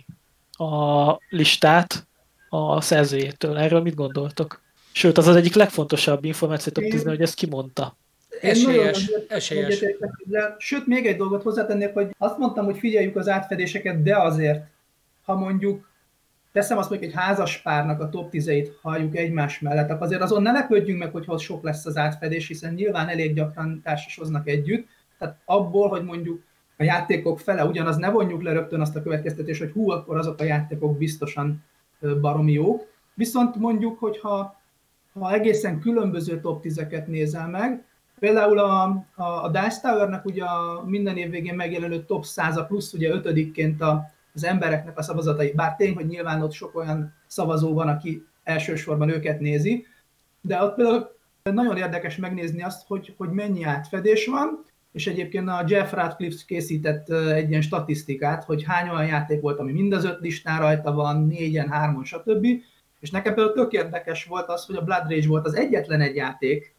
a listát a szerzőjétől. Erről mit gondoltok? Sőt, az az egyik legfontosabb információ top tíznél, hogy ezt kimondta. Esélyes, esélyes. Sőt, még egy dolgot hozzátennék, hogy azt mondtam, hogy figyeljük az átfedéseket, de azért, ha mondjuk teszem azt, hogy egy házas párnak a top tízeit halljuk egymás mellett, akkor azért azon ne lepődjünk meg, hogy sok lesz az átfedés, hiszen nyilván elég gyakran társasoznak együtt. Tehát abból, hogy mondjuk a játékok fele ugyanaz, ne vonjuk le rögtön azt a következtetést, hogy hú, akkor azok a játékok biztosan baromi jók. Viszont mondjuk, hogyha ha egészen különböző top tízeket nézel meg, például a, a, a Dice Towernek ugye a minden év végén megjelenő top száz plusz ugye ötödikként a az embereknek a szavazatai, bár tény, hogy nyilván ott sok olyan szavazó van, aki elsősorban őket nézi, de ott például nagyon érdekes megnézni azt, hogy, hogy mennyi átfedés van, és egyébként a Jeff Ratcliffe készített egy ilyen statisztikát, hogy hány olyan játék volt, ami mind az öt listán rajta van, négyen, hármon, stb. És nekem például tök érdekes volt az, hogy a Blood Rage volt az egyetlen egy játék,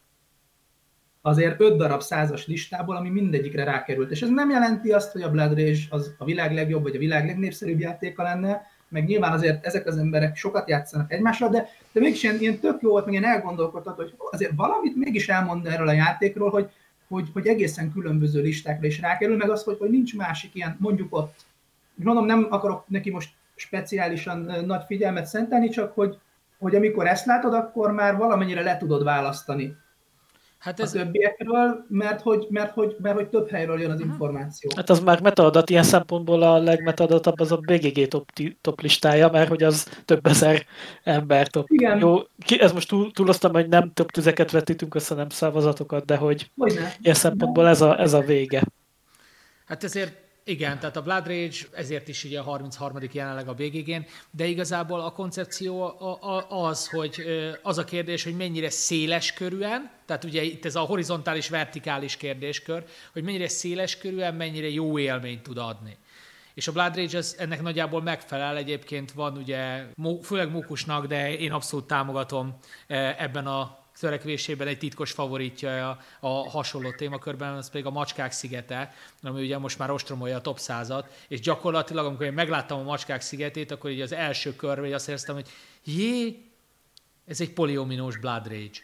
azért öt darab százas listából, ami mindegyikre rákerült. És ez nem jelenti azt, hogy a Blood Rage az a világ legjobb, vagy a világ legnépszerűbb játéka lenne, meg nyilván azért ezek az emberek sokat játszanak egymásra, de, de mégis ilyen, ilyen tök jó volt, meg ilyen elgondolkodható, hogy azért valamit mégis elmond erről a játékról, hogy, hogy, hogy egészen különböző listákra is rákerül, meg az, hogy, hogy nincs másik ilyen, mondjuk ott. Mondom, nem akarok neki most speciálisan nagy figyelmet szentelni, csak hogy, hogy amikor ezt látod, akkor már valamennyire le tudod választani. Hát ez... a többiekről, mert hogy, mert, hogy, mert hogy több helyről jön az információ. Hát az már metaadat, ilyen szempontból a legmetaadatabb az a bé gé gé top, top listája, mert hogy az több ezer ember top. Igen. Jó, ez most túl, túloztam, hogy nem top tizeket vetítünk össze, nem szavazatokat, de hogy Hogyne. Ilyen szempontból ez a, ez a vége. Hát ezért igen, tehát a Blood Rage ezért is ugye a harmincharmadik jelenleg a bé gé gén, de igazából a koncepció az, hogy az a kérdés, hogy mennyire széles körűen, tehát ugye itt ez a horizontális-vertikális kérdéskör, hogy mennyire széles körűen, mennyire jó élményt tud adni. És a Blood Rage az ennek nagyjából megfelel, egyébként van ugye, főleg Mókusnak, de én abszolút támogatom ebben a törekvésében egy titkos favoritja a, a hasonló témakörben, az pedig a Macskák szigete, ami ugye most már ostromolja a top százat, és gyakorlatilag, amikor én megláttam a Macskák szigetét, akkor így az első körben azt éreztem, hogy jé, ez egy poliominós Blood Rage.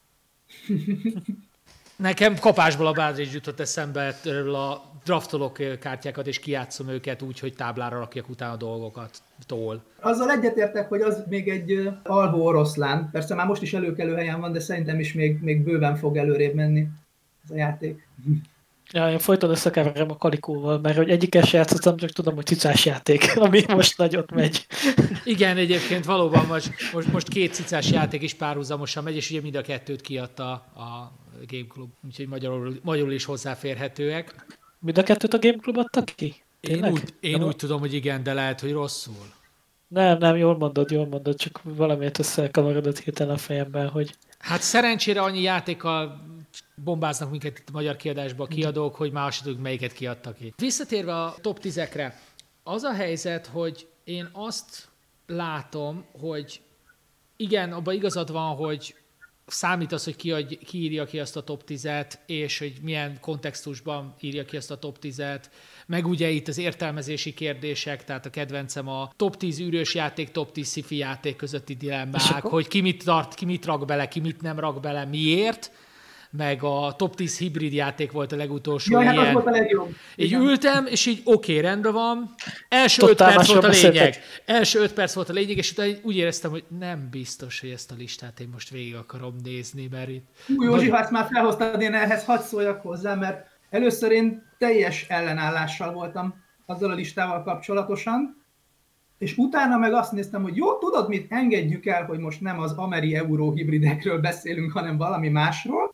Nekem kapásból a Blood Rage jutott eszembe, a draftolok kártyákat és kijátszom őket úgy, hogy táblára rakjak utána a dolgokat tól. Azzal egyetértek, hogy az még egy alvó oroszlán. Persze már most is előkelő helyen van, de szerintem is még, még bőven fog előrébb menni ez a játék. Ja, én folyton összekeverem a Kalikóval, mert hogy egyikkel se játszottam, csak tudom, hogy cicás játék, ami most nagyot megy. Igen, egyébként valóban most, most, most két cicás játék is párhuzamosan megy, és ugye mind a kettőt kiadta a Game Club, úgyhogy magyarul, magyarul is hozzáférhetőek. Mind a kettőt a Game Club adtak ki? Én, úgy, én úgy tudom, hogy igen, de lehet, hogy rosszul. Nem, nem, jól mondod, jól mondod, csak valamiért összekavarodott hirtelen a fejemben, hogy... Hát szerencsére annyi játékkal bombáznak minket itt a magyar kiadásba a kiadók, hogy már azt tudjuk, melyiket kiadtak ki. Visszatérve a top tízekre, az a helyzet, hogy én azt látom, hogy igen, abban igazad van, hogy számít az, hogy ki, adj, ki írja ki azt a top tízet, és hogy milyen kontextusban írja ki azt a top tízet, meg ugye itt az értelmezési kérdések, tehát a kedvencem a top tíz űrös játék, top tíz sci-fi játék közötti dilemmák, hogy ki mit tart, ki mit rak bele, ki mit nem rak bele, miért, meg a top tíz hibrid játék volt a legutolsó Jaj, ilyen. hát az volt a legjobb. Így ültem, és így oké, okay, rendben van. Első öt perc volt a lényeg. Első öt perc volt a lényeg, és utána úgy éreztem, hogy nem biztos, hogy ezt a listát én most végig akarom nézni, mert itt... Hú, Józsi, ha ezt már felhoztad, én ehhez hadd szóljak hozzá, mert először én teljes ellenállással voltam azzal a listával kapcsolatosan, és utána meg azt néztem, hogy jó, tudod mit, engedjük el, hogy most nem az ameri-euró hibridekről beszélünk, hanem valami másról,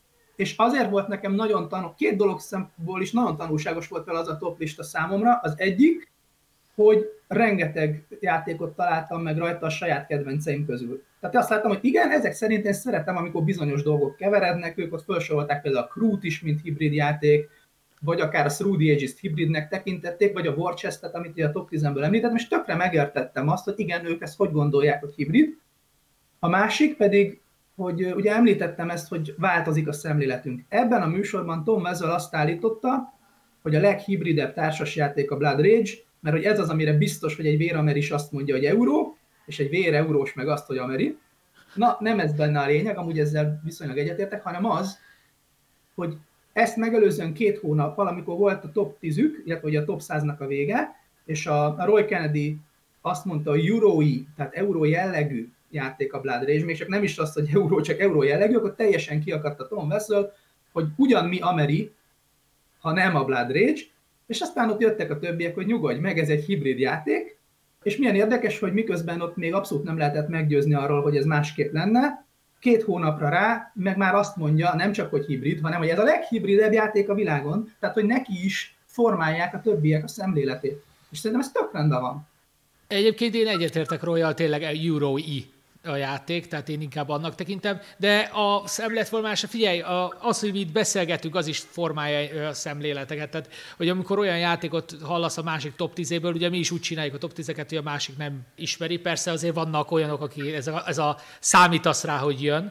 és azért volt nekem nagyon tanul, két dolog szempontból is nagyon tanulságos volt fel az a top lista számomra. Az egyik, hogy rengeteg játékot találtam meg rajta a saját kedvenceim közül. Tehát azt láttam, hogy igen, ezek szerint én szeretem, amikor bizonyos dolgok keverednek, ők ott felsorolták például a Crew-t is, mint hibrid játék, vagy akár a Through the Ages-t hibridnek tekintették, vagy a War Chest-et, amit a top tízből említettem, és tökre megértettem azt, hogy igen, ők ezt hogy gondolják, hogy hibrid. A másik pedig, hogy ugye említettem ezt, hogy változik a szemléletünk. Ebben a műsorban Tom Wessel azt állította, hogy a leghibridebb társasjáték a Blood Rage, mert hogy ez az, amire biztos, hogy egy vérameri is azt mondja, hogy euró, és egy véreurós meg azt, hogy ameri. Na, nem ez benne a lényeg, amúgy ezzel viszonylag egyetértek, hanem az, hogy ezt megelőzően két hónappal, amikor volt a top tízük, illetve ugye a top száznak a vége, és a Roy Kennedy azt mondta, hogy euró-i, tehát euró jellegű játék a Blood Rage, még csak nem is az, hogy euró, csak euró jellegű, akkor teljesen kiakadt a Tom Wessel, hogy ugyan mi ameri, ha nem a Blood Rage, és aztán ott jöttek a többiek, hogy nyugodj meg, ez egy hibrid játék, és milyen érdekes, hogy miközben ott még abszolút nem lehetett meggyőzni arról, hogy ez másképp lenne, két hónapra rá, meg már azt mondja, nem csak, hogy hibrid, hanem, hogy ez a leghibridebb játék a világon, tehát, hogy neki is formálják a többiek a szemléletét. És szerintem ez tök rendben van. Egyébként én egyetértek Royal, tényleg Euro-i a játék, tehát én inkább annak tekintem, de a szemléletformálása, figyelj, az, hogy mi itt beszélgetünk, az is formálja a szemléleteket, tehát, hogy amikor olyan játékot hallasz a másik top tízéből, ugye mi is úgy csináljuk a top tízeket, hogy a másik nem ismeri, persze azért vannak olyanok, akik ez a, ez a számítasz rá, hogy jön,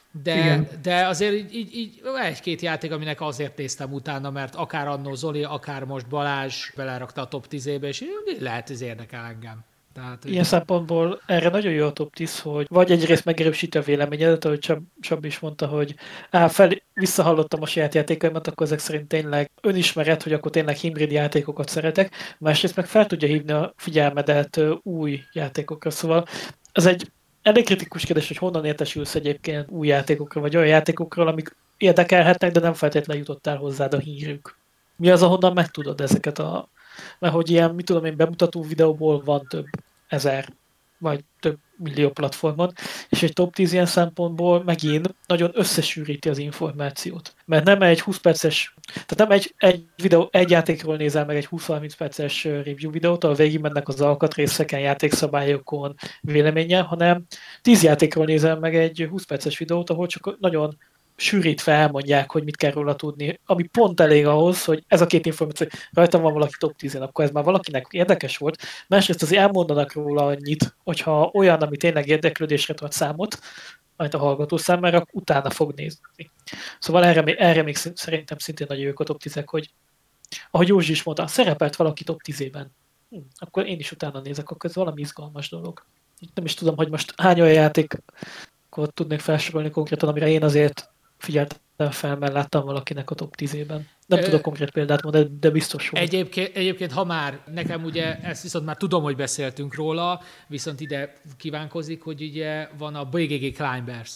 de, de azért így, így, így egy-két játék, aminek azért néztem utána, mert akár annó Zoli, akár most Balázs belerakta a top tízébe, és lehet, ez érdekel engem. Tehát, ilyen szempontból erre nagyon jó a top tíz, hogy vagy egyrészt megerősíti a véleményedet, ahogy Csab, Csab is mondta, hogy á, fel, visszahallottam a saját játékaimat, akkor ezek szerint tényleg önismeret, hogy akkor tényleg hibrid játékokat szeretek, másrészt meg fel tudja hívni a figyelmedet új játékokra, szóval ez egy elég kritikus kérdés, hogy honnan értesülsz egyébként új játékokra, vagy olyan játékokról, amik érdekelhetnek, de nem feltétlenül jutottál hozzád a hírük. Mi az, ahonnan megtudod ezeket a... Mert hogy ilyen, mit tudom én, bemutató videóból van több ezer, vagy több millió platformon, és egy top tíz ilyen szempontból megint nagyon összesűríti az információt. Mert nem egy húsz perces, tehát nem egy, egy, videó, egy játékról nézel meg egy húsz-harminc perces review videót, ahol végig mennek az alkatrészeken, játékszabályokon, véleményen, hanem tíz játékról nézel meg egy húsz perces videót, ahol csak nagyon sűrítve elmondják, hogy mit kell róla tudni, ami pont elég ahhoz, hogy ez a két információ, hogy rajtam van valaki top tízen, akkor ez már valakinek érdekes volt. Másrészt azért elmondanak róla annyit, hogyha olyan, ami tényleg érdeklődésre tart számot, majd a hallgató számára, utána fog nézni. Szóval erre, erre még szerintem szintén nagyon jók a top tízek, hogy ahogy Józsi is mondta, szerepelt valaki top tízében, hm, akkor én is utána nézek, akkor ez valami izgalmas dolog. Nem is tudom, hogy most hány olyan játékot tudnék felsorolni konkrétan, amire én azért figyeltem fel, mert láttam valakinek a top tízében. Nem Ö, tudok konkrét példát mondani, de biztos volt. Egyébként, egyébként, ha már, nekem ugye, ezt viszont már tudom, hogy beszéltünk róla, viszont ide kívánkozik, hogy ugye van a bé gé gé Climbers.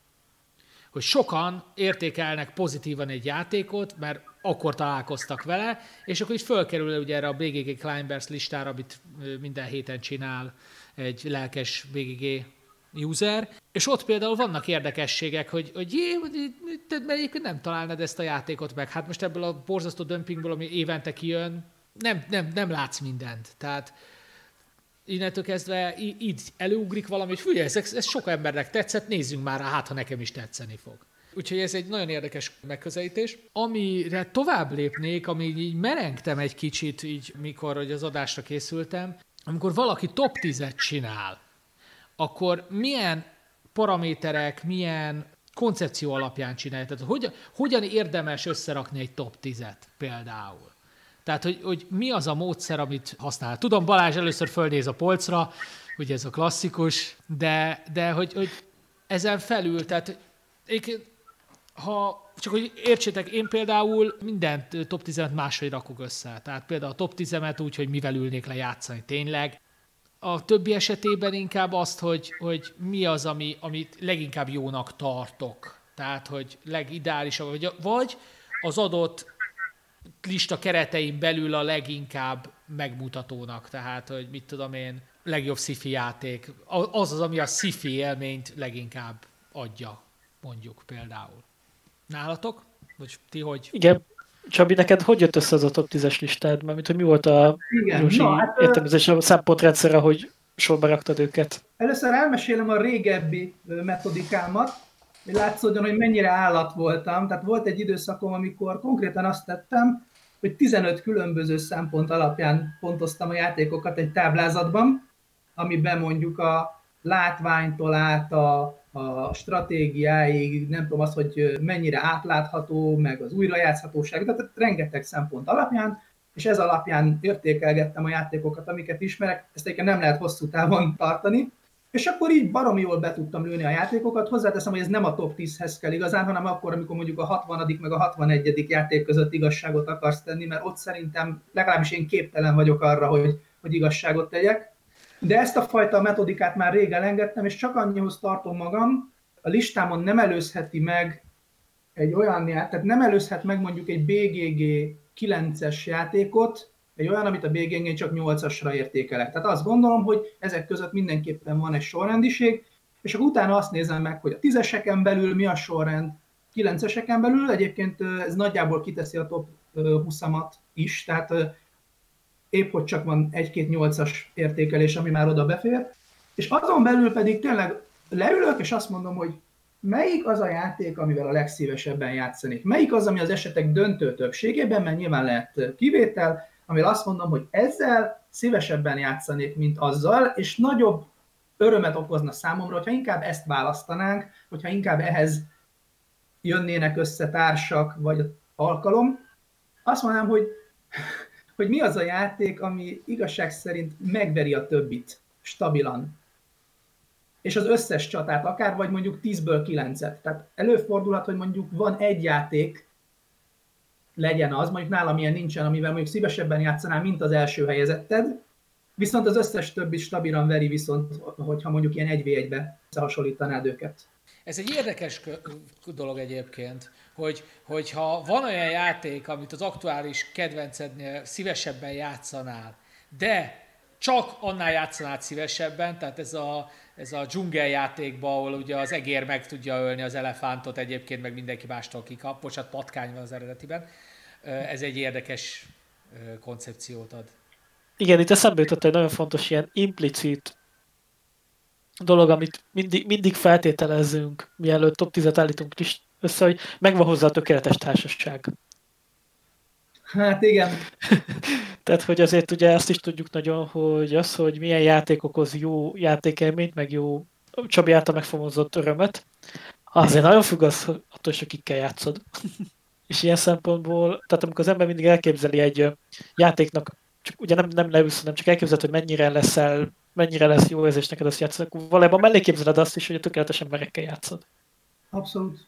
Hogy sokan értékelnek pozitívan egy játékot, mert akkor találkoztak vele, és akkor is fölkerül ugye erre a bé gé gé Climbers listára, amit minden héten csinál egy lelkes bé gé gé user, és ott például vannak érdekességek, hogy, hogy jé, te egyébként nem találnád ezt a játékot meg. Hát most ebből a borzasztó dömpingből, ami évente kijön, nem, nem, nem látsz mindent. Tehát innentől kezdve így előugrik valami, hogy figyelj, ez, ez sok embernek tetszett, nézzünk már rá, hát ha nekem is tetszeni fog. Úgyhogy ez egy nagyon érdekes megközelítés. Amire tovább lépnék, ami így merengtem egy kicsit, így mikor hogy az adásra készültem, amikor valaki top tízet csinál, akkor milyen paraméterek, milyen koncepció alapján csinálja? Tehát hogyan, hogyan érdemes összerakni egy top tízet például? Tehát, hogy, hogy mi az a módszer, amit használ? Tudom, Balázs először fölnéz a polcra, ugye ez a klasszikus, de, de hogy, hogy ezen felül, tehát én, ha csak hogy értsétek, én például minden top tízemet máshogy rakok össze. Tehát például a top tízemet úgy, hogy mivel ülnék le játszani tényleg. A többi esetében inkább azt, hogy, hogy mi az, ami, amit leginkább jónak tartok. Tehát, hogy legideálisabb, vagy, vagy az adott lista keretein belül a leginkább megmutatónak. Tehát, hogy mit tudom én, legjobb sci-fi játék. Az az, ami a sci-fi élményt leginkább adja, mondjuk például. Nálatok? Vagy ti hogy? Igen. Csabi, neked hogy jött össze az a top tízes listád? Mármint, hogy mi volt a Józsi no, hát, értelmezés, a szempontrendszerre, hogy sorba raktad őket? Először elmesélem a régebbi metodikámat, hogy látszódjon, hogy mennyire állat voltam. Tehát volt egy időszakom, amikor konkrétan azt tettem, hogy tizenöt különböző szempont alapján pontoztam a játékokat egy táblázatban, amiben mondjuk a látványtól át a a stratégiáig, nem tudom azt, hogy mennyire átlátható, meg az újrajátszhatóság, tehát rengeteg szempont alapján, és ez alapján értékelgettem a játékokat, amiket ismerek, ezt egyébként nem lehet hosszú távon tartani, és akkor így baromi jól be tudtam lőni a játékokat. Hozzáteszem, hogy ez nem a top tízhez kell igazán, hanem akkor, amikor mondjuk a hatvanadik meg a hatvanegyedik játék között igazságot akarsz tenni, mert ott szerintem legalábbis én képtelen vagyok arra, hogy, hogy igazságot tegyek. De ezt a fajta metodikát már rég elengedtem, és csak annyihoz tartom magam, a listámon nem előzheti meg egy olyan játék, tehát nem előzhet meg mondjuk egy bé gé gé kilences játékot, egy olyan, amit a bé gé gé csak nyolcasra értékelek. Tehát azt gondolom, hogy ezek között mindenképpen van egy sorrendiség, és akkor utána azt nézem meg, hogy a tízeseken belül mi a sorrend, kilenceseken belül, egyébként ez nagyjából kiteszi a top húszamat is, tehát épp hogy csak van egy-két nyolcas értékelés, ami már oda befér, és azon belül pedig tényleg leülök, és azt mondom, hogy melyik az a játék, amivel a legszívesebben játszanék. Melyik az, ami az esetek döntő többségében, mert nyilván lehet kivétel, amivel azt mondom, hogy ezzel szívesebben játszanék, mint azzal, és nagyobb örömet okozna számomra, hogyha inkább ezt választanánk, hogyha inkább ehhez jönnének össze társak, vagy alkalom. Azt mondanám, hogy hogy mi az a játék, ami igazság szerint megveri a többit stabilan. És az összes csatát akár, vagy mondjuk tízből kilencet. Tehát előfordulhat, hogy mondjuk van egy játék, legyen az, mondjuk nálam ilyen nincsen, amivel mondjuk szívesebben játszanám, mint az első helyezetted, viszont az összes többi stabilan veri, viszont hogyha mondjuk ilyen egy vé egybe összehasonlítanád őket. Ez egy érdekes dolog egyébként, hogy, hogyha van olyan játék, amit az aktuális kedvencednél szívesebben játszanál, de csak annál játszanád szívesebben, tehát ez a, ez a dzsungeljátékban, ahol ugye az egér meg tudja ölni az elefántot, egyébként meg mindenki mástól kikap, bocsánat, patkány van az eredetiben, ez egy érdekes koncepciót ad. Igen, itt eszembe jutott egy nagyon fontos ilyen implicit dolog, amit mindig, mindig feltételezünk, mielőtt top tízet állítunk össze, hogy megvan hozzá a tökéletes társaság. Hát igen. Tehát, hogy azért ugye azt is tudjuk nagyon, hogy az, hogy milyen játék okoz jó játékelményt, meg jó Csabi által megfogalmazott örömet, azért nagyon függ az, hogy attól is, hogy kikkel játszod. És ilyen szempontból, tehát amikor az ember mindig elképzeli egy játéknak, csak ugye nem, nem leülsz, hanem csak elképzeled, hogy mennyire leszel, mennyire lesz jó érzés neked azt játszani, akkor valójában mellé képzeled azt is, hogy a tökéletes emberekkel játszod. Abszolút.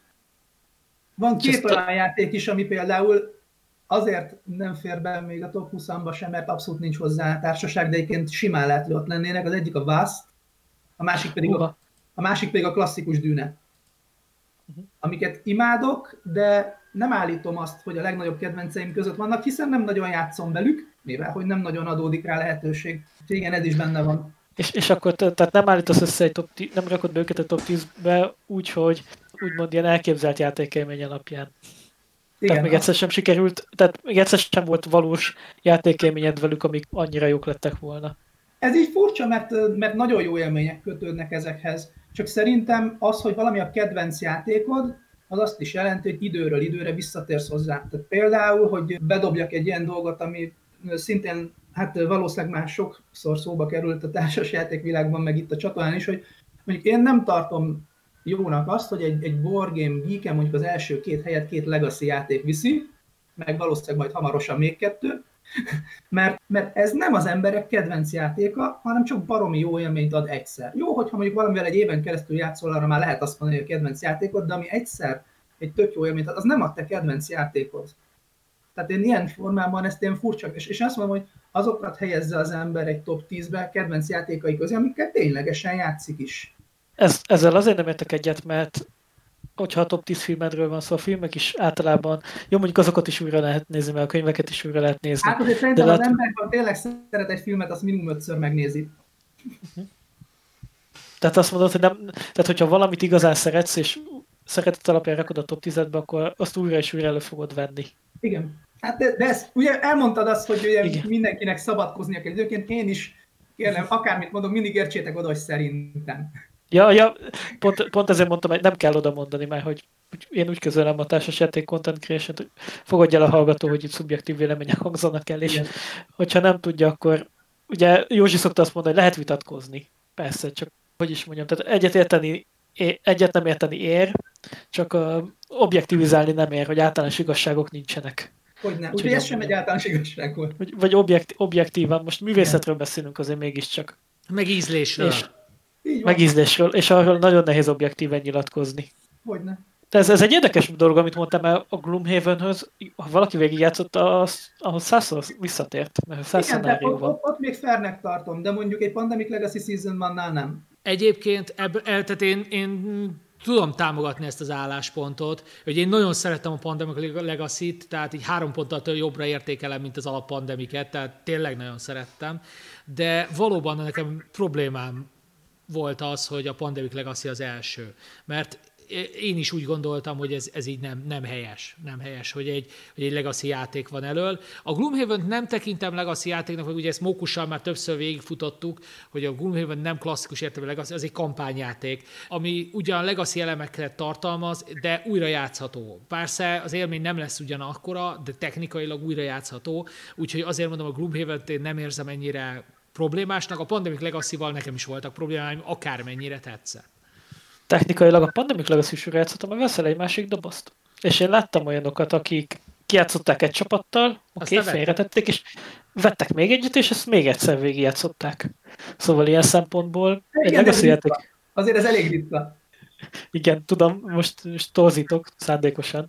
Van két olyan játék is, ami például azért nem fér be még a top húszba sem, mert abszolút nincs hozzá társaság, de egyébként simán lehet, hogy ott lennének. Az egyik a Vast, a másik pedig a, a, másik pedig a klasszikus Dűne. Uh-huh. Amiket imádok, de nem állítom azt, hogy a legnagyobb kedvenceim között vannak, hiszen nem nagyon játszom velük, mivel hogy nem nagyon adódik rá lehetőség. Igen, ez is benne van. És, és akkor te, tehát nem állítasz össze egy top tíz, nem rakod be őket a top tízbe úgy, hogy úgymond ilyen elképzelt játékélmény alapján. Igen, tehát még egyszer sem sikerült, tehát még egyszer sem volt valós játékélményed velük, amik annyira jók lettek volna. Ez így furcsa, mert, mert nagyon jó élmények kötődnek ezekhez. Csak szerintem az, hogy valami a kedvenc játékod, az azt is jelenti, hogy időről időre visszatérsz hozzá. Tehát például, hogy bedobjak egy ilyen dolgot, ami szintén hát valószínűleg már sokszor szóba került a társasjátékvilágban, meg itt a csatornán is, hogy mondjuk én nem tartom jónak azt, hogy egy, egy Board Game Geek-en mondjuk az első két helyet két Legacy játék viszi, meg valószínűleg majd hamarosan még kettő, mert, mert ez nem az emberek kedvenc játéka, hanem csak baromi jó élményt ad egyszer. Jó, hogyha mondjuk valamivel egy éven keresztül játszol, arra már lehet azt mondani, hogy a kedvenc játékod, de ami egyszer egy tök jó élményt ad, az nem a te kedvenc játékod. Tehát én ilyen formában ezt ilyen furcsa, és, és azt mondom, hogy azokat helyezze az ember egy top tízbe kedvenc játékai közé, amikkel ténylegesen játszik is. Ez, ezzel azért nem értek egyet, mert hogyha a top tíz filmedről van szó, a filmek is általában, jó, mondjuk azokat is újra lehet nézni, mert a könyveket is újra lehet nézni. Hát azért szerintem az lát... ember, ha tényleg szeret egy filmet, azt minimum ötször megnézi. Uh-huh. Tehát azt mondod, hogy nem, tehát hogyha valamit igazán szeretsz, és szeretet alapján rakod a top tízedbe, akkor azt újra és újra elő fogod venni. Igen. Hát de, de ezt, ugye elmondtad azt, hogy ugye mindenkinek szabadkoznia kell időként, én is kérlem, akármit mondok, mindig értsétek oda, hogy szerintem. Ja, ja, pont, pont ezért mondtam, hogy nem kell oda mondani, mert hogy én úgy közölem a társasjáték content creation-t, hogy fogadj el a hallgató, hogy itt szubjektív vélemények hangzanak el, és igen. Hogyha nem tudja, akkor ugye Józsi szokta azt mondani, hogy lehet vitatkozni. Persze, csak hogy is mondjam, tehát egyet érteni, egyet nem érteni ér, csak uh, objektivizálni nem ér, hogy általános igazságok nincsenek. Hogy nem, úgyhogy ez sem egy általános igazság volt. Vagy, vagy objekt, objektívan, most művészetről beszélünk azért mégiscsak. Meg ízlésről. És, meg ízlésről, és arról nagyon nehéz objektíven nyilatkozni. Hogyne. De ez, ez egy érdekes dolog, amit mondtam el a Gloomhavenhöz, ha valaki végigjátszotta, az, ahhoz százszor visszatért, mert száz szenárió van. Ott, ott még fairnek tartom, de mondjuk egy Pandemic Legacy Season one-nál nem. Egyébként ebb, tehát én, én tudom támogatni ezt az álláspontot, hogy én nagyon szerettem a Pandemic Legacy-t, tehát így három ponttal jobbra értékelem, mint az alap Pandemic-et, tehát tényleg nagyon szerettem, de valóban nekem problémám volt az, hogy a Pandemic Legacy az első, mert én is úgy gondoltam, hogy ez, ez így nem, nem helyes, nem helyes, hogy egy, hogy egy Legacy játék van elől. A Gloomhaven-t nem tekintem Legacy játéknak, vagy ugye ezt Mókussal már többször végigfutottuk, hogy a Gloomhaven nem klasszikus értelemben Legacy, az egy kampányjáték, ami ugyan Legacy elemeket tartalmaz, de újra játszható. Persze az élmény nem lesz ugyanakkora, de technikailag újra játszható, úgyhogy azért mondom, a Gloomhaven-t én nem érzem ennyire problémásnak. A Pandemic Legacy-val nekem is voltak problémáim, akármennyire tetszett. Technikailag a Pandemic Legacy-sűrű játszottam, meg veszel egy másik dobozt. És én láttam olyanokat, akik kijátszották egy csapattal, oké, okay, félretették, és vettek még egyet, és ezt még egyszer végigjátszották. Szóval ilyen szempontból egy Legacy játék... Azért ez elég ritka. Igen, tudom, most, most torzítok szándékosan.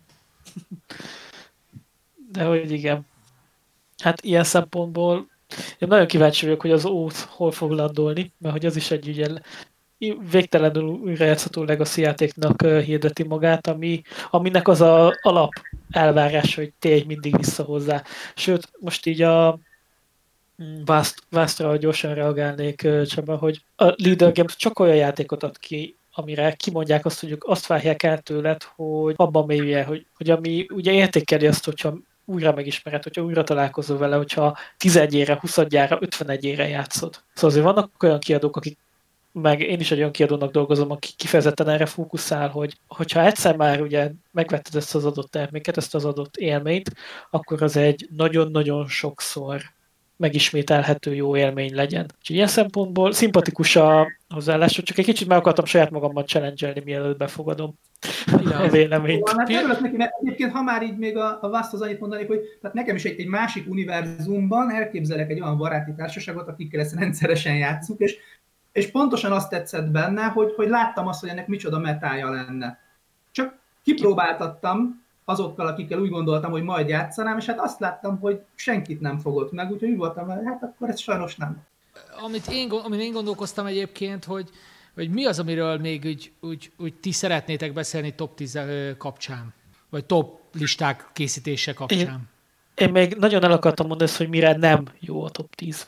De hogy igen. Hát ilyen szempontból én nagyon kíváncsi vagyok, hogy az Ót hol fog landolni, mert hogy az is egy ugye végtelenül újrajátszható Legacy játéknak hirdeti magát, ami, aminek az a alap elvárás, hogy térj mindig vissza hozzá. Sőt, most így a Vastra gyorsan reagálnék, Csaba, hogy a Leader Games csak olyan játékot ad ki, amire kimondják azt, hogy ők azt várják el tőled, hogy abban mélyülje, hogy, hogy ami ugye értékeli azt, hogyha újra megismered, hogyha újra találkozol vele, hogyha tizenegyére, huszadjára, ötvenegyére játszod. Szóval azért vannak olyan kiadók, akik meg én is egy olyan kiadónak dolgozom, aki kifejezetten erre fókuszál, hogy hogyha egyszer már ugye megvetted ezt az adott terméket, ezt az adott élményt, akkor az egy nagyon-nagyon sokszor megismételhető jó élmény legyen. Úgyhogy ilyen szempontból szimpatikus a hozzáállás, csak egy kicsit meg akartam saját magammal challenge-elni, mielőtt befogadom ja. a véleményt. Hát örülök neki, mert egyébként, ha már így még a, a Vasthoz annyit mondanék, hogy tehát nekem is egy, egy másik univerzumban elképzelek egy olyan baráti társaságot, akikkel ezt rendszeresen játszunk, és, és pontosan azt tetszett benne, hogy, hogy láttam azt, hogy ennek micsoda metája lenne. Csak kipróbáltattam azokkal, akikkel úgy gondoltam, hogy majd játszanám, és hát azt láttam, hogy senkit nem fogott meg, úgyhogy úgy voltam, hogy hát akkor ez sajnos nem. Amit én, amit én gondolkoztam egyébként, hogy, hogy mi az, amiről még úgy, úgy, úgy ti szeretnétek beszélni top tíz kapcsán, vagy top listák készítése kapcsán. Én, én még nagyon el akartam mondani ezt, hogy mire nem jó a top tíz.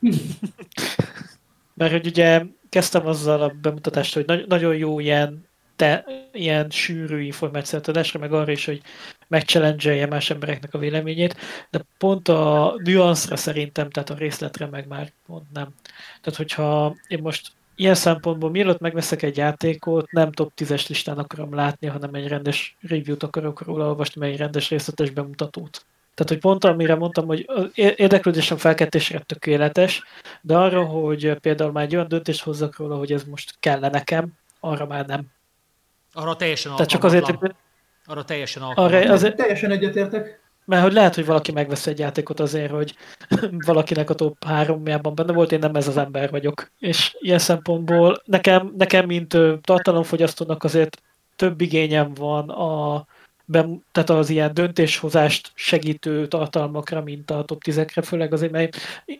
Mert hogy ugye kezdtem azzal a bemutatást, hogy na- nagyon jó ilyen te, ilyen sűrű információtadásra, meg arra is, hogy megchallenge-elje más embereknek a véleményét, de pont a nüanszra szerintem, tehát a részletre meg már pont nem. Tehát hogyha én most ilyen szempontból mielőtt megveszek egy játékot, nem top tízes listán akarom látni, hanem egy rendes review-t akarok róla olvasni, meg egy rendes részletes bemutatót. Tehát, hogy pont amire mondtam, hogy érdeklődésem felkeltésre tökéletes, de arra, hogy például már egy olyan döntést hozzak róla, hogy ez most kellene nekem, arra már nem. Arra teljesen Tehát csak azért, hogy... Arra teljesen alkalmatlan. Arra azért... Teljesen egyetértek. Mert hogy lehet, hogy valaki megvesz egy játékot azért, hogy valakinek a top háromjában benne volt, én nem ez az ember vagyok. És ilyen szempontból nekem, nekem mint tartalomfogyasztónak azért több igényem van a tehát az ilyen döntéshozást segítő tartalmakra, mint a top tízekre, főleg azért, mert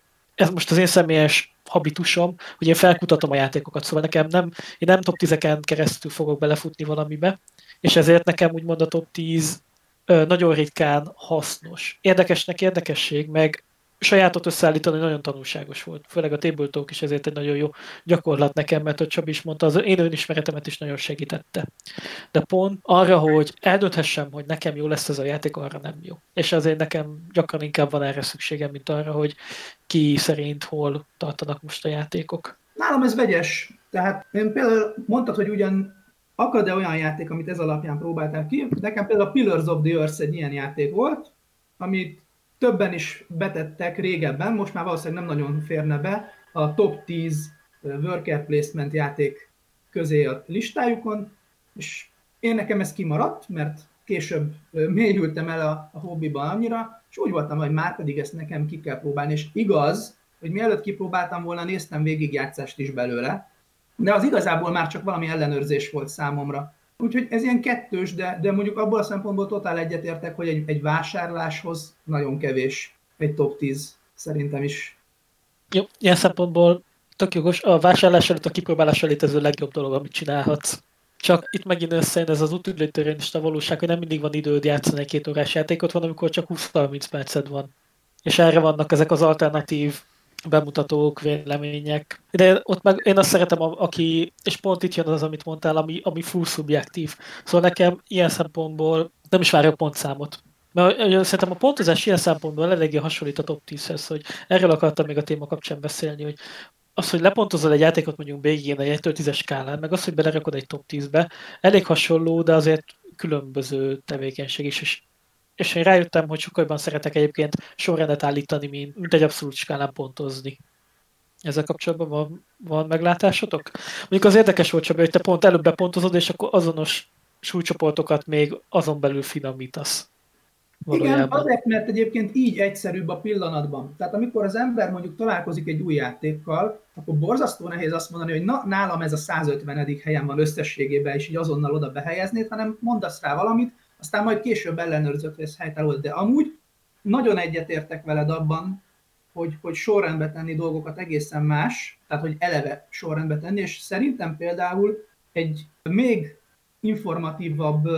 ez most az én személyes habitusom, hogy én felkutatom a játékokat, szóval nekem nem, én nem top tízeken keresztül fogok belefutni valamibe, és ezért nekem úgymond a top tíz nagyon ritkán hasznos. Érdekesnek érdekesség, meg sajátot összeállítani nagyon tanulságos volt. Főleg a Table Talk is ezért egy nagyon jó gyakorlat nekem, mert hogy Csabi is mondta, az én önismeretemet is nagyon segítette. De pont arra, hogy eldönthessem, hogy nekem jó lesz ez a játék, arra nem jó. És azért nekem gyakran inkább van erre szükségem, mint arra, hogy ki szerint hol tartanak most a játékok. Nálam ez vegyes. Tehát én például mondtad, hogy ugyan akad-e olyan játék, amit ez alapján próbáltál ki? Nekem például a Pillars of the Earth egy ilyen játék volt, amit többen is betettek régebben, most már valószínűleg nem nagyon férne be a top tíz worker placement játék közé a listájukon, és én nekem ez kimaradt, mert később mélyültem el a, a hobbiban annyira, és úgy voltam, hogy már pedig ezt nekem ki kell próbálni, és igaz, hogy mielőtt kipróbáltam volna, néztem végigjátszást is belőle, de az igazából már csak valami ellenőrzés volt számomra. Úgyhogy ez ilyen kettős, de, de mondjuk abból a szempontból totál egyetértek, hogy egy, egy vásárláshoz nagyon kevés egy top tíz, szerintem is. Jó, ilyen szempontból tök jogos, a vásárlás előtt a kipróbálás létező legjobb dolog, amit csinálhatsz. Csak itt megint összejön ez az utülőtörvényista valóság, hogy nem mindig van időd játszani egy két órás játékot, van, amikor csak húsz-harminc perced van. És erre vannak ezek az alternatív bemutatók, vélemények. De ott meg én azt szeretem, aki, és pont itt jön az, amit mondtál, ami, ami full szubjektív. Szóval nekem ilyen szempontból nem is várok pontszámot. Mert szerintem a pontozás ilyen szempontból eléggé hasonlít a top tízhez, hogy erről akartam még a téma kapcsán beszélni, hogy az, hogy lepontozol egy játékot mondjuk végén egy egytől tízes skálán, meg az, hogy belerakod egy top tízbe, elég hasonló, de azért különböző tevékenység is. És, és én rájöttem, hogy sokkal jobban szeretek egyébként sorrendet állítani, mint, mint egy abszolút skálán pontozni. Ezzel kapcsolatban van, van meglátásotok? Mondjuk az érdekes volt, Csabi, hogy te pont előbb bepontozod, és akkor azonos súlycsoportokat még azon belül finomítasz. Valójában. Igen, azért, mert egyébként így egyszerűbb a pillanatban. Tehát amikor az ember mondjuk találkozik egy új játékkal, akkor borzasztó nehéz azt mondani, hogy na, nálam ez a százötvenedik helyen van összességében, és így azonnal oda behelyeznéd, hanem mondasz rá valamit, aztán majd később ellenőrzött, hogy ez helytálló. De amúgy nagyon egyetértek veled abban, hogy, hogy sorrendbe tenni dolgokat egészen más, tehát hogy eleve sorrendbe tenni, és szerintem például egy még informatívabb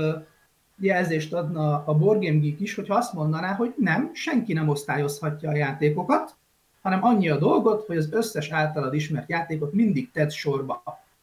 jelzést adna a Board Game Geek is, hogyha azt mondaná, hogy nem, senki nem osztályozhatja a játékokat, hanem annyi a dolgot, hogy az összes általad ismert játékot mindig tedd sorba.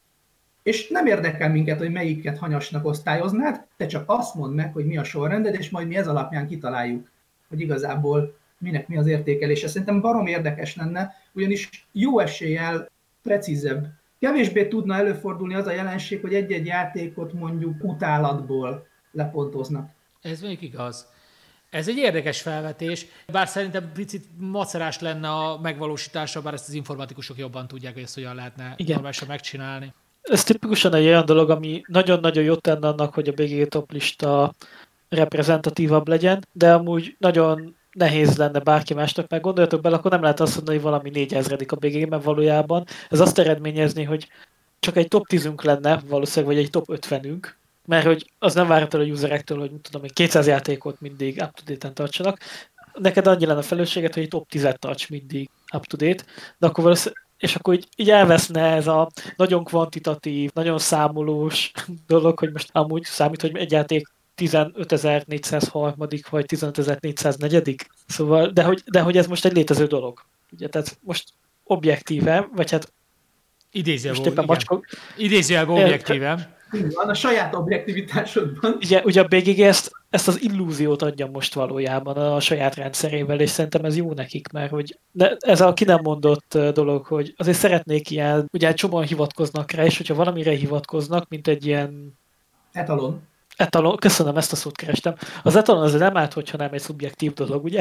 És nem érdekel minket, hogy melyiket hanyasnak osztályoznád, te csak azt mondd meg, hogy mi a sorrended, és majd mi ez alapján kitaláljuk, hogy igazából minek mi az értékelése. Szerintem barom érdekes lenne, ugyanis jó eséllyel precízebb Kevésbé tudna előfordulni az a jelenség, hogy egy-egy játékot mondjuk utálatból lepontoznak. Ez még igaz. Ez egy érdekes felvetés, bár szerintem picit macerás lenne a megvalósítása, bár ezt az informatikusok jobban tudják, hogy ezt hogyan lehetne normálisan megcsinálni. Ez tipikusan egy olyan dolog, ami nagyon-nagyon jót tenne annak, hogy a bé gé gé top lista reprezentatívabb legyen, de amúgy nagyon nehéz lenne bárki másnak, mert gondoljatok bele, akkor nem lehet azt mondani, hogy valami négyezredik a bé gé gé-ben valójában. Ez azt eredményezni, hogy csak egy top tízünk lenne valószínűleg, vagy egy top ötvenünk, mert hogy az nem várható a userektől, hogy tudom én, kétszáz játékot mindig up-to-date-en tartsanak. Neked annyi lenne a felelősséget, hogy egy top tízet tarts mindig up-to-date, de akkor valószínűleg és akkor így, így elveszne ez a nagyon kvantitatív, nagyon számolós dolog, hogy most amúgy számít, hogy egy játék tizenötezer-négyszázharmadika vagy tizenötezer-négyszáznegyedik. Szóval, de hogy, de hogy ez most egy létező dolog. Ugye, tehát most objektíve, vagy hát idézőjelben macskog... objektíve. Van a saját objektivitásodban. Ugye, ugye a bé gé gé ezt, ezt az illúziót adja most valójában a saját rendszerével, és szerintem ez jó nekik, mert hogy de ez a ki nem mondott dolog, hogy azért szeretnék ilyen, ugye csomóan hivatkoznak rá, és hogyha valamire hivatkoznak, mint egy ilyen... Etalon. Etalon, köszönöm, ezt a szót kerestem. Az etalon azért nem állt, hogyha nem egy szubjektív dolog, ugye?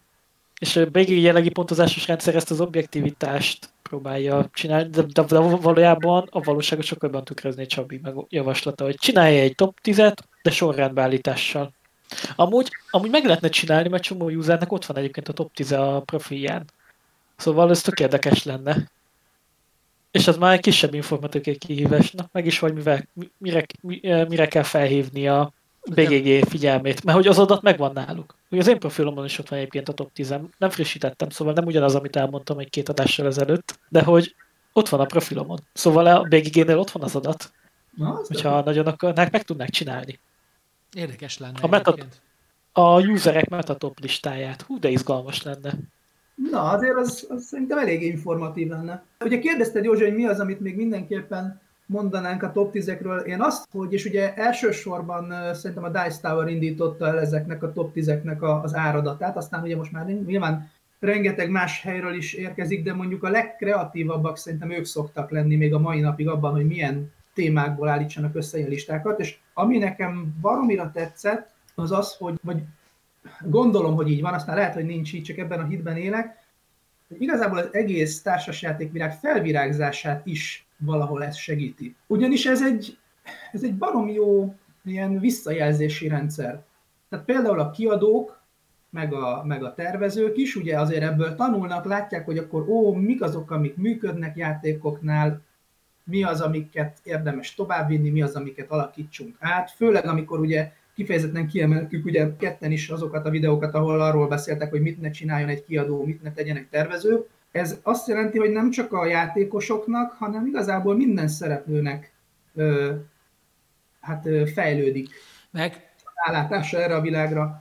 És a bé gé gé jelenlegi pontozásos rendszer ezt az objektivitást próbálja csinálni, de, de, de valójában a valóságot sokkal jobban tükrözni Csabi meg javaslata, hogy csinálja egy top tízet, de sorrendbeállítással. Amúgy, amúgy meg lehetne csinálni, mert csomó usernek ott van egyébként a top tíz a profilján. Szóval ez tök érdekes lenne. És az már egy kisebb informatikai kihívásnak, meg is vagy mivel, mire, mire kell felhívni a bé gé gé figyelmét, mert hogy az adat megvan náluk. Ugye az én profilomon is ott van egyébként a top tíz, nem frissítettem, szóval nem ugyanaz, amit elmondtam egy két adással ezelőtt, de hogy ott van a profilomon. Szóval a bé gé génél ott van az adat. Na, hogyha nagyon akarnák, meg tudnák csinálni. Érdekes lenne. A, meta, a userek metatop listáját. Hú, de izgalmas lenne. Na, azért az, az szerintem elég informatív lenne. Ugye kérdezted, Józsi, hogy mi az, amit még mindenképpen mondanánk a top tízekről. Én azt, hogy, és ugye elsősorban uh, szerintem a Dice Tower indította el ezeknek a top tízeknek a, az áradatát, aztán ugye most már nyilván rengeteg más helyről is érkezik, de mondjuk a legkreatívabbak szerintem ők szoktak lenni még a mai napig abban, hogy milyen témákból állítsanak össze ilyen listákat, és ami nekem baromira tetszett, az az, hogy vagy gondolom, hogy így van, aztán lehet, hogy nincs így, csak ebben a hitben élek, hogy igazából az egész társasjátékvilág felvirágzását is valahol ez segíti. Ugyanis ez egy, ez egy barom jó ilyen visszajelzési rendszer. Tehát például a kiadók, meg a, meg a tervezők is, ugye azért ebből tanulnak, látják, hogy akkor ó, mik azok, amik működnek játékoknál, mi az, amiket érdemes továbbvinni, mi az, amiket alakítsunk át, főleg amikor ugye kifejezetten kiemeltük ugye ketten is azokat a videókat, ahol arról beszéltek, hogy mit ne csináljon egy kiadó, mit ne tegyen egy tervező. Ez azt jelenti, hogy nem csak a játékosoknak, hanem igazából minden szereplőnek ö, hát ö, fejlődik. Meg rálátása erre a világra.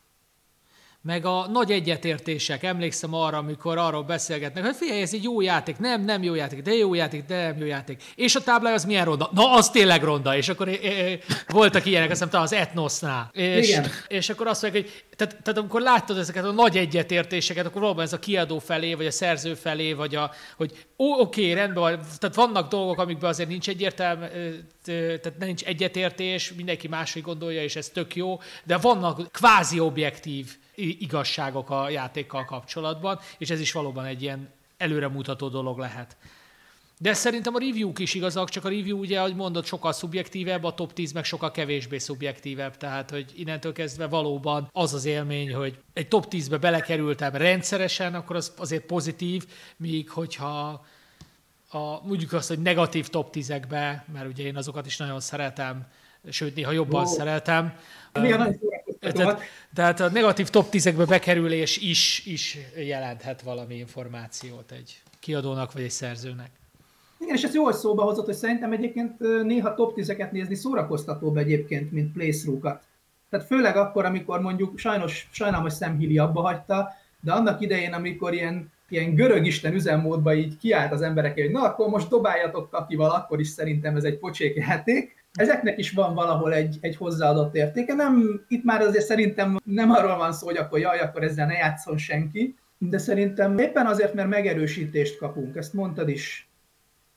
Meg a nagy egyetértések, emlékszem arra, amikor arról beszélgetnek, hogy figyelj, ez egy jó játék, nem, nem jó játék, de jó játék, de nem jó játék. És a táblája az milyen ronda? Na, az tényleg ronda. És akkor e, e, voltak ilyenek, azt hiszem, az Ethnosnál. És, Igen. és akkor azt mondják, hogy tehát, tehát amikor láttad ezeket a nagy egyetértéseket, akkor valóban ez a kiadó felé, vagy a szerző felé, vagy a, hogy ó, oké, rendben van, tehát vannak dolgok, amikben azért nincs egyértelmű, tehát nincs egyetértés, mindenki máshogy gondolja, és ez tök jó, de vannak kvázi objektív igazságok a játékkal kapcsolatban, és ez is valóban egy ilyen előremutató dolog lehet. De szerintem a review-k is igazak, csak a review ugye, ahogy mondod, sokkal szubjektívebb, a top tíz meg sokkal kevésbé szubjektívebb, tehát hogy innentől kezdve valóban az az élmény, hogy egy top tízbe belekerültem rendszeresen, akkor az azért pozitív, míg hogyha a, mondjuk azt, hogy negatív top tízekbe, mert ugye én azokat is nagyon szeretem, sőt, néha jobban oh. szeretem. Igen, Tehát, tehát a negatív top tízekbe bekerülés is, is jelenthet valami információt egy kiadónak vagy egy szerzőnek. Igen, és ezt jól szóba hozott, hogy szerintem egyébként néha top tízeket nézni szórakoztatóbb egyébként, mint playthrough-kat. Tehát főleg akkor, amikor mondjuk sajnos, sajnálom, hogy Sam Healy abba hagyta, de annak idején, amikor ilyen, ilyen görög isten üzemmódba így kiállt az emberek, hogy na akkor most dobáljatok takival, akkor is szerintem ez egy pocsék játék. Ezeknek is van valahol egy, egy hozzáadott értéke. Nem, itt már azért szerintem nem arról van szó, hogy akkor jaj, akkor ezzel ne játszon senki, de szerintem éppen azért, mert megerősítést kapunk, ezt mondtad is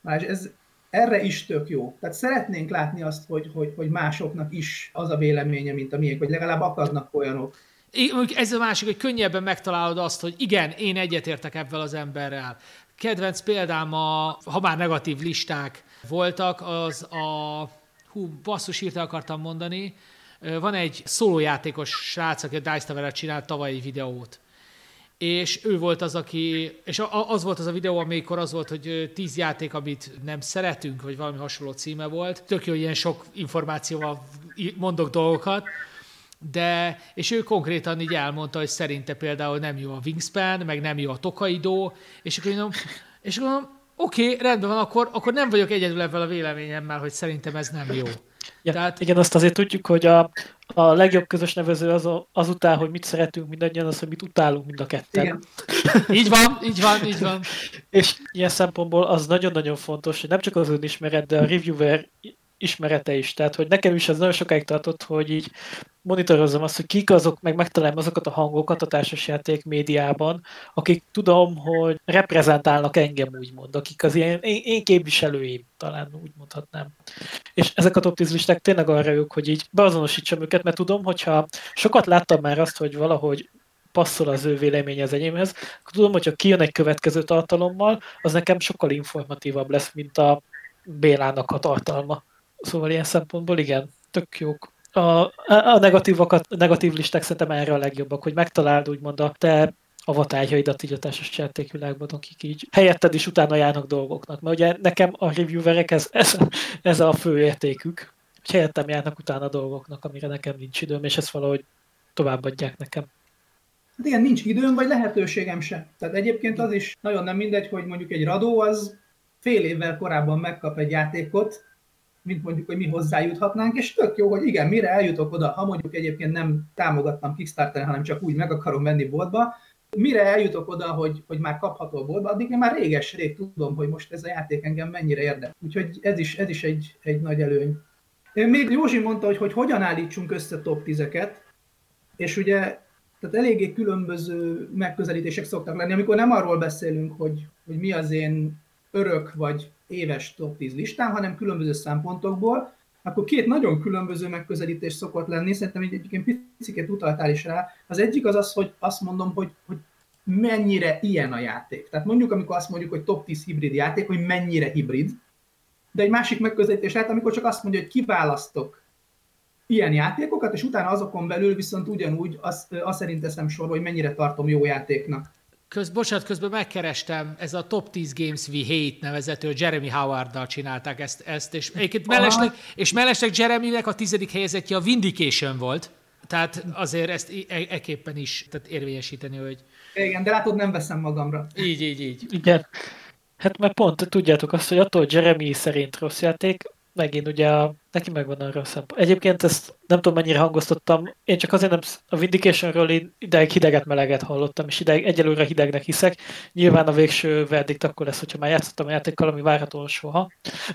És ez erre is tök jó. Tehát szeretnénk látni azt, hogy, hogy, hogy másoknak is az a véleménye, mint a miénk, vagy legalább akadnak olyanok. Ez a másik, hogy könnyebben megtalálod azt, hogy igen, én egyetértek ebben az emberrel. Kedvenc példám, a, ha már negatív listák voltak, az a... Hú, basszus, írta akartam mondani. Van egy szólójátékos srác, aki a Dice Tower-rel csinált tavaly egy videót. És ő volt az, aki... És az volt az a videó, amikor az volt, hogy tíz játék, amit nem szeretünk, vagy valami hasonló címe volt. Tök jó, ilyen sok információval mondok dolgokat. De, és ő konkrétan így elmondta, hogy szerinte például nem jó a Wingspan, meg nem jó a Tokaido, és akkor mondom, és akkor mondom, oké, okay, rendben van, akkor, akkor nem vagyok egyedül ebben a véleményemmel, hogy szerintem ez nem jó. Ja, Tehát, igen, azt azért tudjuk, hogy a, a legjobb közös nevező az a, azután, hogy mit szeretünk mindannyian, az, hogy mit utálunk mind a ketten. Igen. Így van, így van, így van. És ilyen szempontból az nagyon-nagyon fontos, hogy nem csak az önismeret, de a reviewer ismerete is. Tehát, hogy nekem is ez nagyon sokáig tartott, hogy így monitorozzam azt, hogy kik azok, meg megtalálom azokat a hangokat a társasjáték médiában, akik tudom, hogy reprezentálnak engem, úgymond, akik az ilyen én, én képviselőim, talán úgy mondhatnám. És ezek a top tíz listák tényleg arra jók, hogy így beazonosítsam őket, mert tudom, hogyha sokat láttam már azt, hogy valahogy passzol az ő véleménye az enyémhez, akkor tudom, hogyha kijön egy következő tartalommal, az nekem sokkal informatívabb lesz, mint a Bélának a tartalma. Szóval ilyen szempontból igen, tök jók. A, a negatívokat, a negatív listák szerintem erre a legjobbak, hogy megtaláld úgymond a te avatárjaidat így a társas játékvilágban, akik így helyetted is utána járnak dolgoknak. Mert ugye nekem a reviewerek ez, ez, ez a fő értékük, hogy helyettem járnak utána dolgoknak, amire nekem nincs időm, és ezt valahogy továbbadják nekem. Hát igen, nincs időm, vagy lehetőségem se. Tehát egyébként az is nagyon nem mindegy, hogy mondjuk egy Radó az fél évvel korábban megkap egy játékot, mint mondjuk, hogy mi hozzájuthatnánk, és tök jó, hogy igen, mire eljutok oda, ha mondjuk egyébként nem támogattam Kickstarteren, hanem csak úgy meg akarom venni boltba, mire eljutok oda, hogy, hogy már kapható boltba, addig én már réges-rég tudom, hogy most ez a játék engem mennyire érdekel. Úgyhogy ez is, ez is egy, egy nagy előny. Még Józsi mondta, hogy, hogy hogyan állítsunk össze top tízeket, és ugye tehát eléggé különböző megközelítések szoktak lenni, amikor nem arról beszélünk, hogy, hogy mi az én örök vagy éves top tíz listám, hanem különböző szempontokból, akkor két nagyon különböző megközelítés szokott lenni, szerintem egyébként picit utaltál is rá. Az egyik az az, hogy azt mondom, hogy, hogy mennyire ilyen a játék. Tehát mondjuk, amikor azt mondjuk, hogy top tíz hibrid játék, hogy mennyire hibrid, de egy másik megközelítés lehet, amikor csak azt mondja, hogy kiválasztok ilyen játékokat, és utána azokon belül viszont ugyanúgy azt, azt szerint teszem sorba, hogy mennyire tartom jó játéknak. Köz, bocsánat, közben megkerestem, ez a Top tíz Games We Hate nevezető Jeremy Howarddal csinálták ezt, ezt és, mellesleg, és mellesleg Jeremynek a tizedik helyezettje a Vindication volt, tehát azért ezt ekképpen is tehát érvényesíteni, hogy... Igen, de látod, nem veszem magamra. Így, így, így. Igen. Hát mert pont tudjátok azt, hogy attól Jeremy szerint rossz játék, megint ugye a, neki megvan arra a szempont. Egyébként ezt nem tudom mennyire hangoztattam, én csak azért nem, a Vindicationről én ideig hideget-meleget hallottam, és ideig egyelőre hidegnek hiszek. Nyilván a végső verdikt akkor lesz, hogyha már játszottam a játékkal, ami várhatóan soha.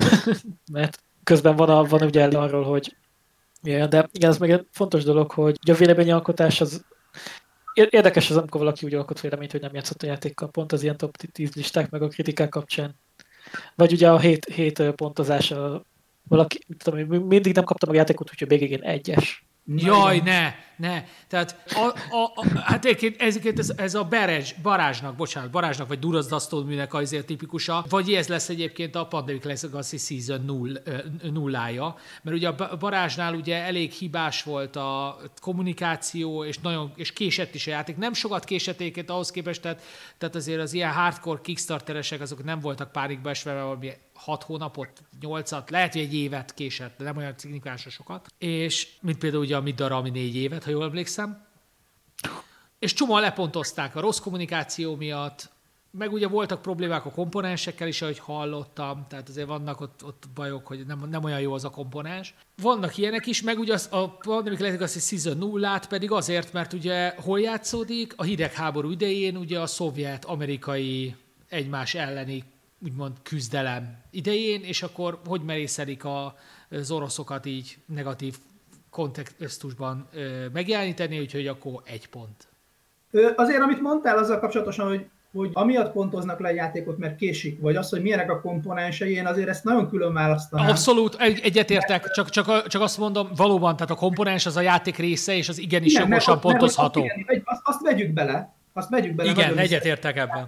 Mert közben van, a, van ugye arról, hogy milyen, de igen, ez meg egy fontos dolog, hogy a véleményalkotás az érdekes az, amikor valaki úgy alkot véleményt, hogy nem játszott a játékkal, pont az ilyen top tíz listák meg a kritikák kapcsán. Vagy ugye a hét, hét pontozása, valaki, tudom, mindig nem kaptam a játékot, úgyhogy végigén egyes. Jaj, ne, ne. Tehát a, a, a, hát egyébként ez, ez a Berezs, Barázsnak, bocsánat, Barázsnak, vagy Durazdasztól műnek azért tipikusa, vagy ez lesz egyébként a Pandemic Legacy Season null, nullája, mert ugye a Barázsnál ugye elég hibás volt a kommunikáció, és nagyon, és késett is a játék. Nem sokat késett egyébként ahhoz képest, tehát, tehát azért az ilyen hardcore Kickstarteresek azok nem voltak pánikba esve, mert valami hat hónapot, nyolcat, lehet, hogy egy évet késett, de nem olyan szignifikánsra sokat. És mint például ugye a Middara, ami négy évet, ha jól emlékszem. És csomóan lepontozták a rossz kommunikáció miatt, meg ugye voltak problémák a komponensekkel is, ahogy hallottam, tehát azért vannak ott, ott bajok, hogy nem, nem olyan jó az a komponens. Vannak ilyenek is, meg ugye az, a Pandemic Legacy Season nullát pedig azért, mert ugye hol játszódik? A hidegháború idején ugye a szovjet-amerikai egymás elleni úgymond küzdelem idején, és akkor hogy merészelik az oroszokat így negatív kontextusban megjeleníteni, úgyhogy akkor egy pont. Azért, amit mondtál azzal kapcsolatosan, hogy hogy amiatt pontoznak le a játékot, mert késik, vagy az, hogy milyenek a komponensei, én azért ezt nagyon külön választanám. Abszolút, egy, egyetértek, csak, csak, csak azt mondom, valóban, tehát a komponens az a játék része, és az igenis igen, jogosan mert, pontozható. Mert, igen, azt, azt vegyük bele, azt vegyük bele. Igen, egyetértek ebben.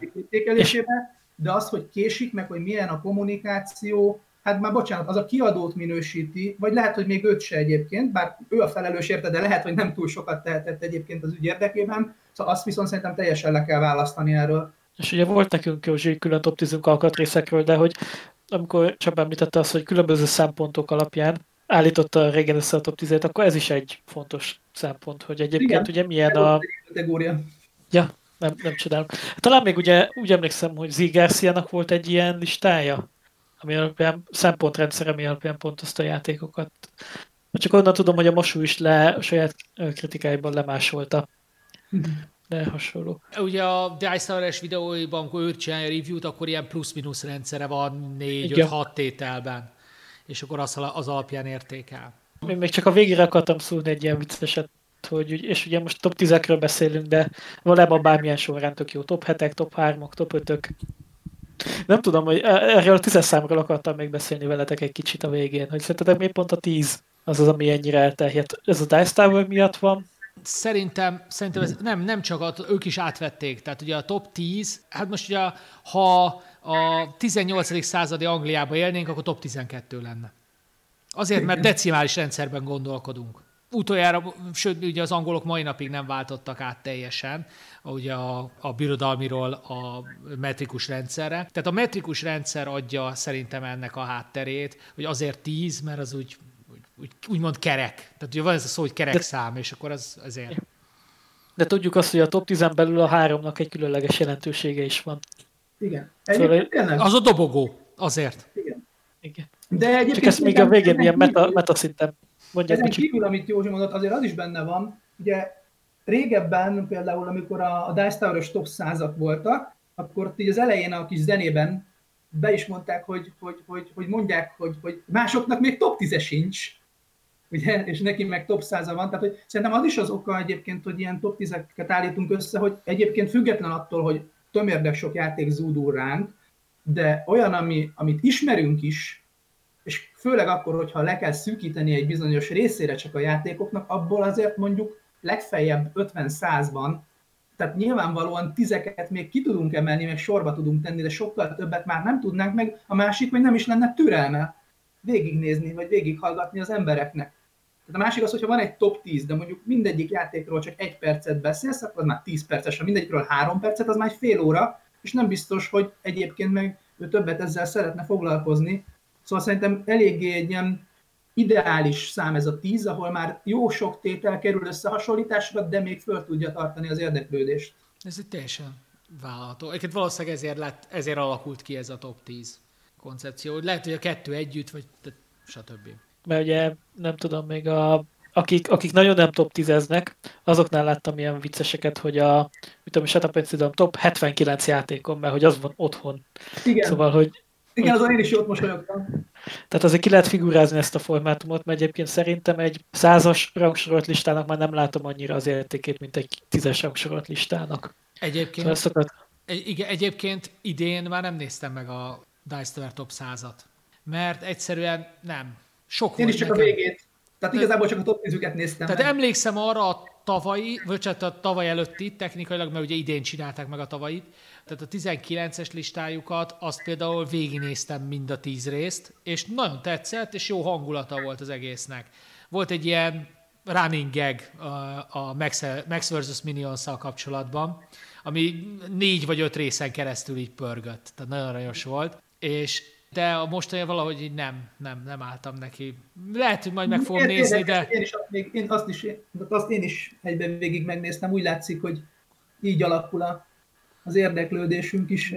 De az, hogy késik, meg hogy milyen a kommunikáció, hát már bocsánat, az a kiadót minősíti, vagy lehet, hogy még őt se egyébként, bár ő a felelős érte, de lehet, hogy nem túl sokat tehetett egyébként az ügy érdekében, szóval azt viszont szerintem teljesen le kell választani erről. És ugye volt nekünk Józsi külön top tízünk alkatrészekről, de hogy amikor Csaba említette azt, hogy különböző szempontok alapján állította régen össze a top tízet, akkor ez is egy fontos szempont, hogy egyébként igen, ugye milyen a... kategória. Ja, nem, nem csodálom. Talán még ugye úgy emlékszem, hogy Zee Garciának volt egy ilyen listája, ami alapján szempontrendszer, ami alapján pontozta a játékokat. Csak onnan tudom, hogy a Masú is le, a saját kritikáiban lemásolta. De hasonló. Ugye a Dice Tower-es videóiban, amikor ő csinálja a review-t, akkor ilyen plusz-minusz rendszere van négy öt hat tételben. És akkor az, az alapján értékel. Én még csak a végére akartam szólni egy ilyen vicceset, hogy, és ugye most top tízekről beszélünk, de valójában bármilyen során tök jó. Top hetek, top hármak, top ötök. Nem tudom, hogy erről a tízes számról akartam még beszélni veletek egy kicsit a végén, hogy szerintetek miért pont a tíz az az, ami ennyire elterjedt. Ez a Dice Tower miatt van? Szerintem, szerintem ez nem, nem csak a, ők is átvették, tehát ugye a top tíz, hát most ugye ha a tizennyolcadik századi Angliában élnénk, akkor top tizenkettő lenne. Azért, mert decimális rendszerben gondolkodunk. Utoljára, sőt, ugye az angolok mai napig nem váltottak át teljesen, ugye a, a birodalmiról a metrikus rendszerre. Tehát a metrikus rendszer adja szerintem ennek a hátterét, hogy azért tíz, mert az úgy, úgy úgymond kerek. Tehát ugye van ez a szó, hogy kerek szám, és akkor az azért. De tudjuk azt, hogy a top tízen belül a háromnak egy különleges jelentősége is van. Igen. Szóval az a dobogó, azért. Igen. Igen. De egyébként csak ezt még a végén ilyen meta, meta szinten mondják. Ezen kívül, amit Józsi mondott, azért az is benne van. Ugye régebben például, amikor a, a Dice Tower-ös top százak voltak, akkor így az elején a kis zenében be is mondták, hogy, hogy, hogy, hogy mondják, hogy, hogy másoknak még top tíze sincs, ugye? És neki meg top száza van. Tehát hogy szerintem az is az oka egyébként, hogy ilyen top tízeket állítunk össze, hogy egyébként független attól, hogy tömérdek sok játék zúdul ránk, de olyan, ami, amit ismerünk is, és főleg akkor, hogyha le kell szűkíteni egy bizonyos részére csak a játékoknak, abból azért mondjuk legfeljebb ötven-százban, tehát nyilvánvalóan tizeket még ki tudunk emelni, meg sorba tudunk tenni, de sokkal többet már nem tudnánk, meg a másik, hogy nem is lenne türelme végignézni, vagy végighallgatni az embereknek. Tehát a másik az, hogyha van egy top tíz, de mondjuk mindegyik játékról csak egy percet beszélsz, akkor az már tíz perces, ha mindegyikről három percet, az már egy fél óra, és nem biztos, hogy egyébként meg ő többet ezzel szeretne foglalkozni. Szóval szerintem eléggé egy ilyen ideális szám ez a tíz, ahol már jó sok tétel kerül összehasonlításra, de még föl tudja tartani az érdeklődést. Ez egy teljesen vállalható. Egyébként valószínűleg ezért, lett, ezért alakult ki ez a top tíz koncepció. Lehet, hogy a kettő együtt, vagy stb. Mert ugye nem tudom, még a, akik, akik nagyon nem top tízeznek, azoknál láttam ilyen vicceseket, hogy a, mit tudom, Shut Up and Sit Down top hetvenkilenc játékon, mert hogy az van otthon. Igen. Szóval, hogy Igen, azon én is jót mosolyogtam. Tehát azért ki lehet figurázni ezt a formátumot, mert egyébként szerintem egy százas rangsorolt listának már nem látom annyira az értékét, mint egy tízes rangsorolt listának. Egyébként, szóval akart... egy, igen, egyébként idén már nem néztem meg a Dice Tower top százat, mert egyszerűen nem. Sok én is csak nekem. A végét. Tehát igazából csak a top tízüket néztem Tehát meg. emlékszem arra a tavalyi, vagy a tavaly előtti technikailag, mert ugye idén csinálták meg a tavalyit, tehát a tizenkilences listájukat, azt például végignéztem mind a tíz részt, és nagyon tetszett, és jó hangulata volt az egésznek. Volt egy ilyen running gag a, a Max, Max versus. Minions-szal kapcsolatban, ami négy vagy öt részen keresztül így pörgött, tehát nagyon aranyos volt, és de a mostani valahogy így nem, nem, nem álltam neki. Lehet, hogy majd meg fogom én, nézni, de... Én, is, még, én azt, is, azt én is egyben végig megnéztem, úgy látszik, hogy így alakul a, az érdeklődésünk is.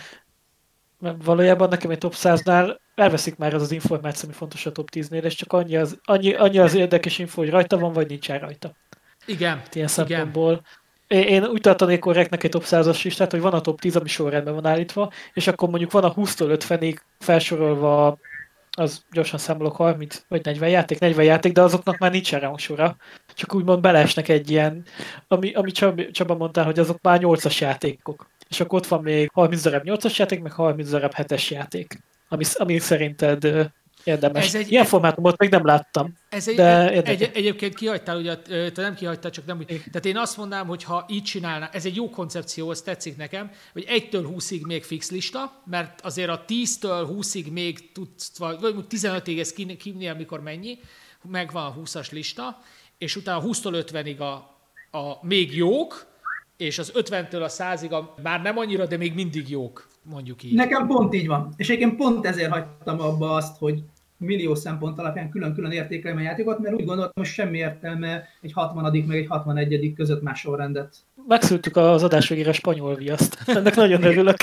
Valójában nekem egy top száznál elveszik már az az információ, ami fontos a top tíznél, és csak annyi az, annyi, annyi az érdekes info, hogy rajta van, vagy nincsen rajta. Igen, ilyen szempontból. Én, én úgy tartanék korrektnek egy top százas listát, hogy van a top tíz, ami sorrendben van állítva, és akkor mondjuk van a húsztól ötvenig felsorolva, az gyorsan számolok, harminc vagy negyven játék, negyven játék, de azoknak már nincsen rangsora. Csak úgymond beleesnek egy ilyen, ami, ami Csaba, Csaba mondta, hogy azok már nyolcas játékok. és akkor ott van még harminc darab nyolcas játék, meg harminc darab hetes játék, ami, ami szerinted ö, érdemes. Ez egy, Ilyen formátumot még nem láttam. Ez egy, de egy, egy, egyébként kihagytál, ugye, te nem kihagytál, csak nem úgy. Tehát én azt mondanám, hogy ha így csinálná, ez egy jó koncepció, ez tetszik nekem, hogy egytől húszig még fix lista, mert azért a tíztől húszig még tudsz, vagy tizenötig ez kinni, amikor mennyi, megvan a húszas lista, és utána húsztól ötvenig a, a még jók, és az ötventől a százig a, már nem annyira, de még mindig jók, mondjuk így. Nekem pont így van. És én pont ezért hagytam abba azt, hogy millió szempont alapján külön-külön értékelem a játékot, mert úgy gondoltam, hogy semmi értelme egy hatvanadik meg egy hatvanegyedik között más sorrendet. Megszültük az adás végére a spanyol viaszt. Ennek nagyon örülök.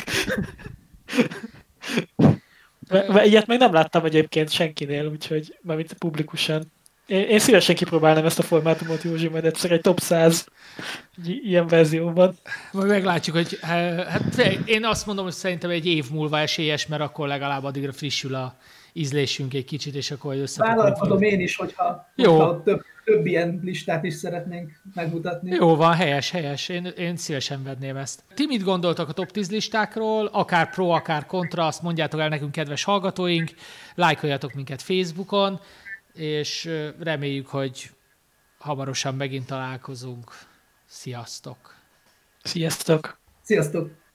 Ilyet még nem láttam egyébként senkinél, úgyhogy mármint publikusan. Én, én szívesen kipróbálnám ezt a formátumot, Józsi, majd egyszer egy top száz ilyen verzióban. Majd meglátjuk, hogy hát én azt mondom, hogy szerintem egy év múlva esélyes, mert akkor legalább addigra frissül a ízlésünk egy kicsit, és akkor összepakolunk. Vállalkozom én is, hogyha, hogyha több, több ilyen listát is szeretnénk megmutatni. Jó van, helyes, helyes. Én, én szívesen venném ezt. Ti mit gondoltak a top tíz listákról? Akár pro, akár kontra, azt mondjátok el nekünk, kedves hallgatóink. Lájkoljatok minket Facebookon, és reméljük, hogy hamarosan megint találkozunk. Sziasztok! Sziasztok! Sziasztok!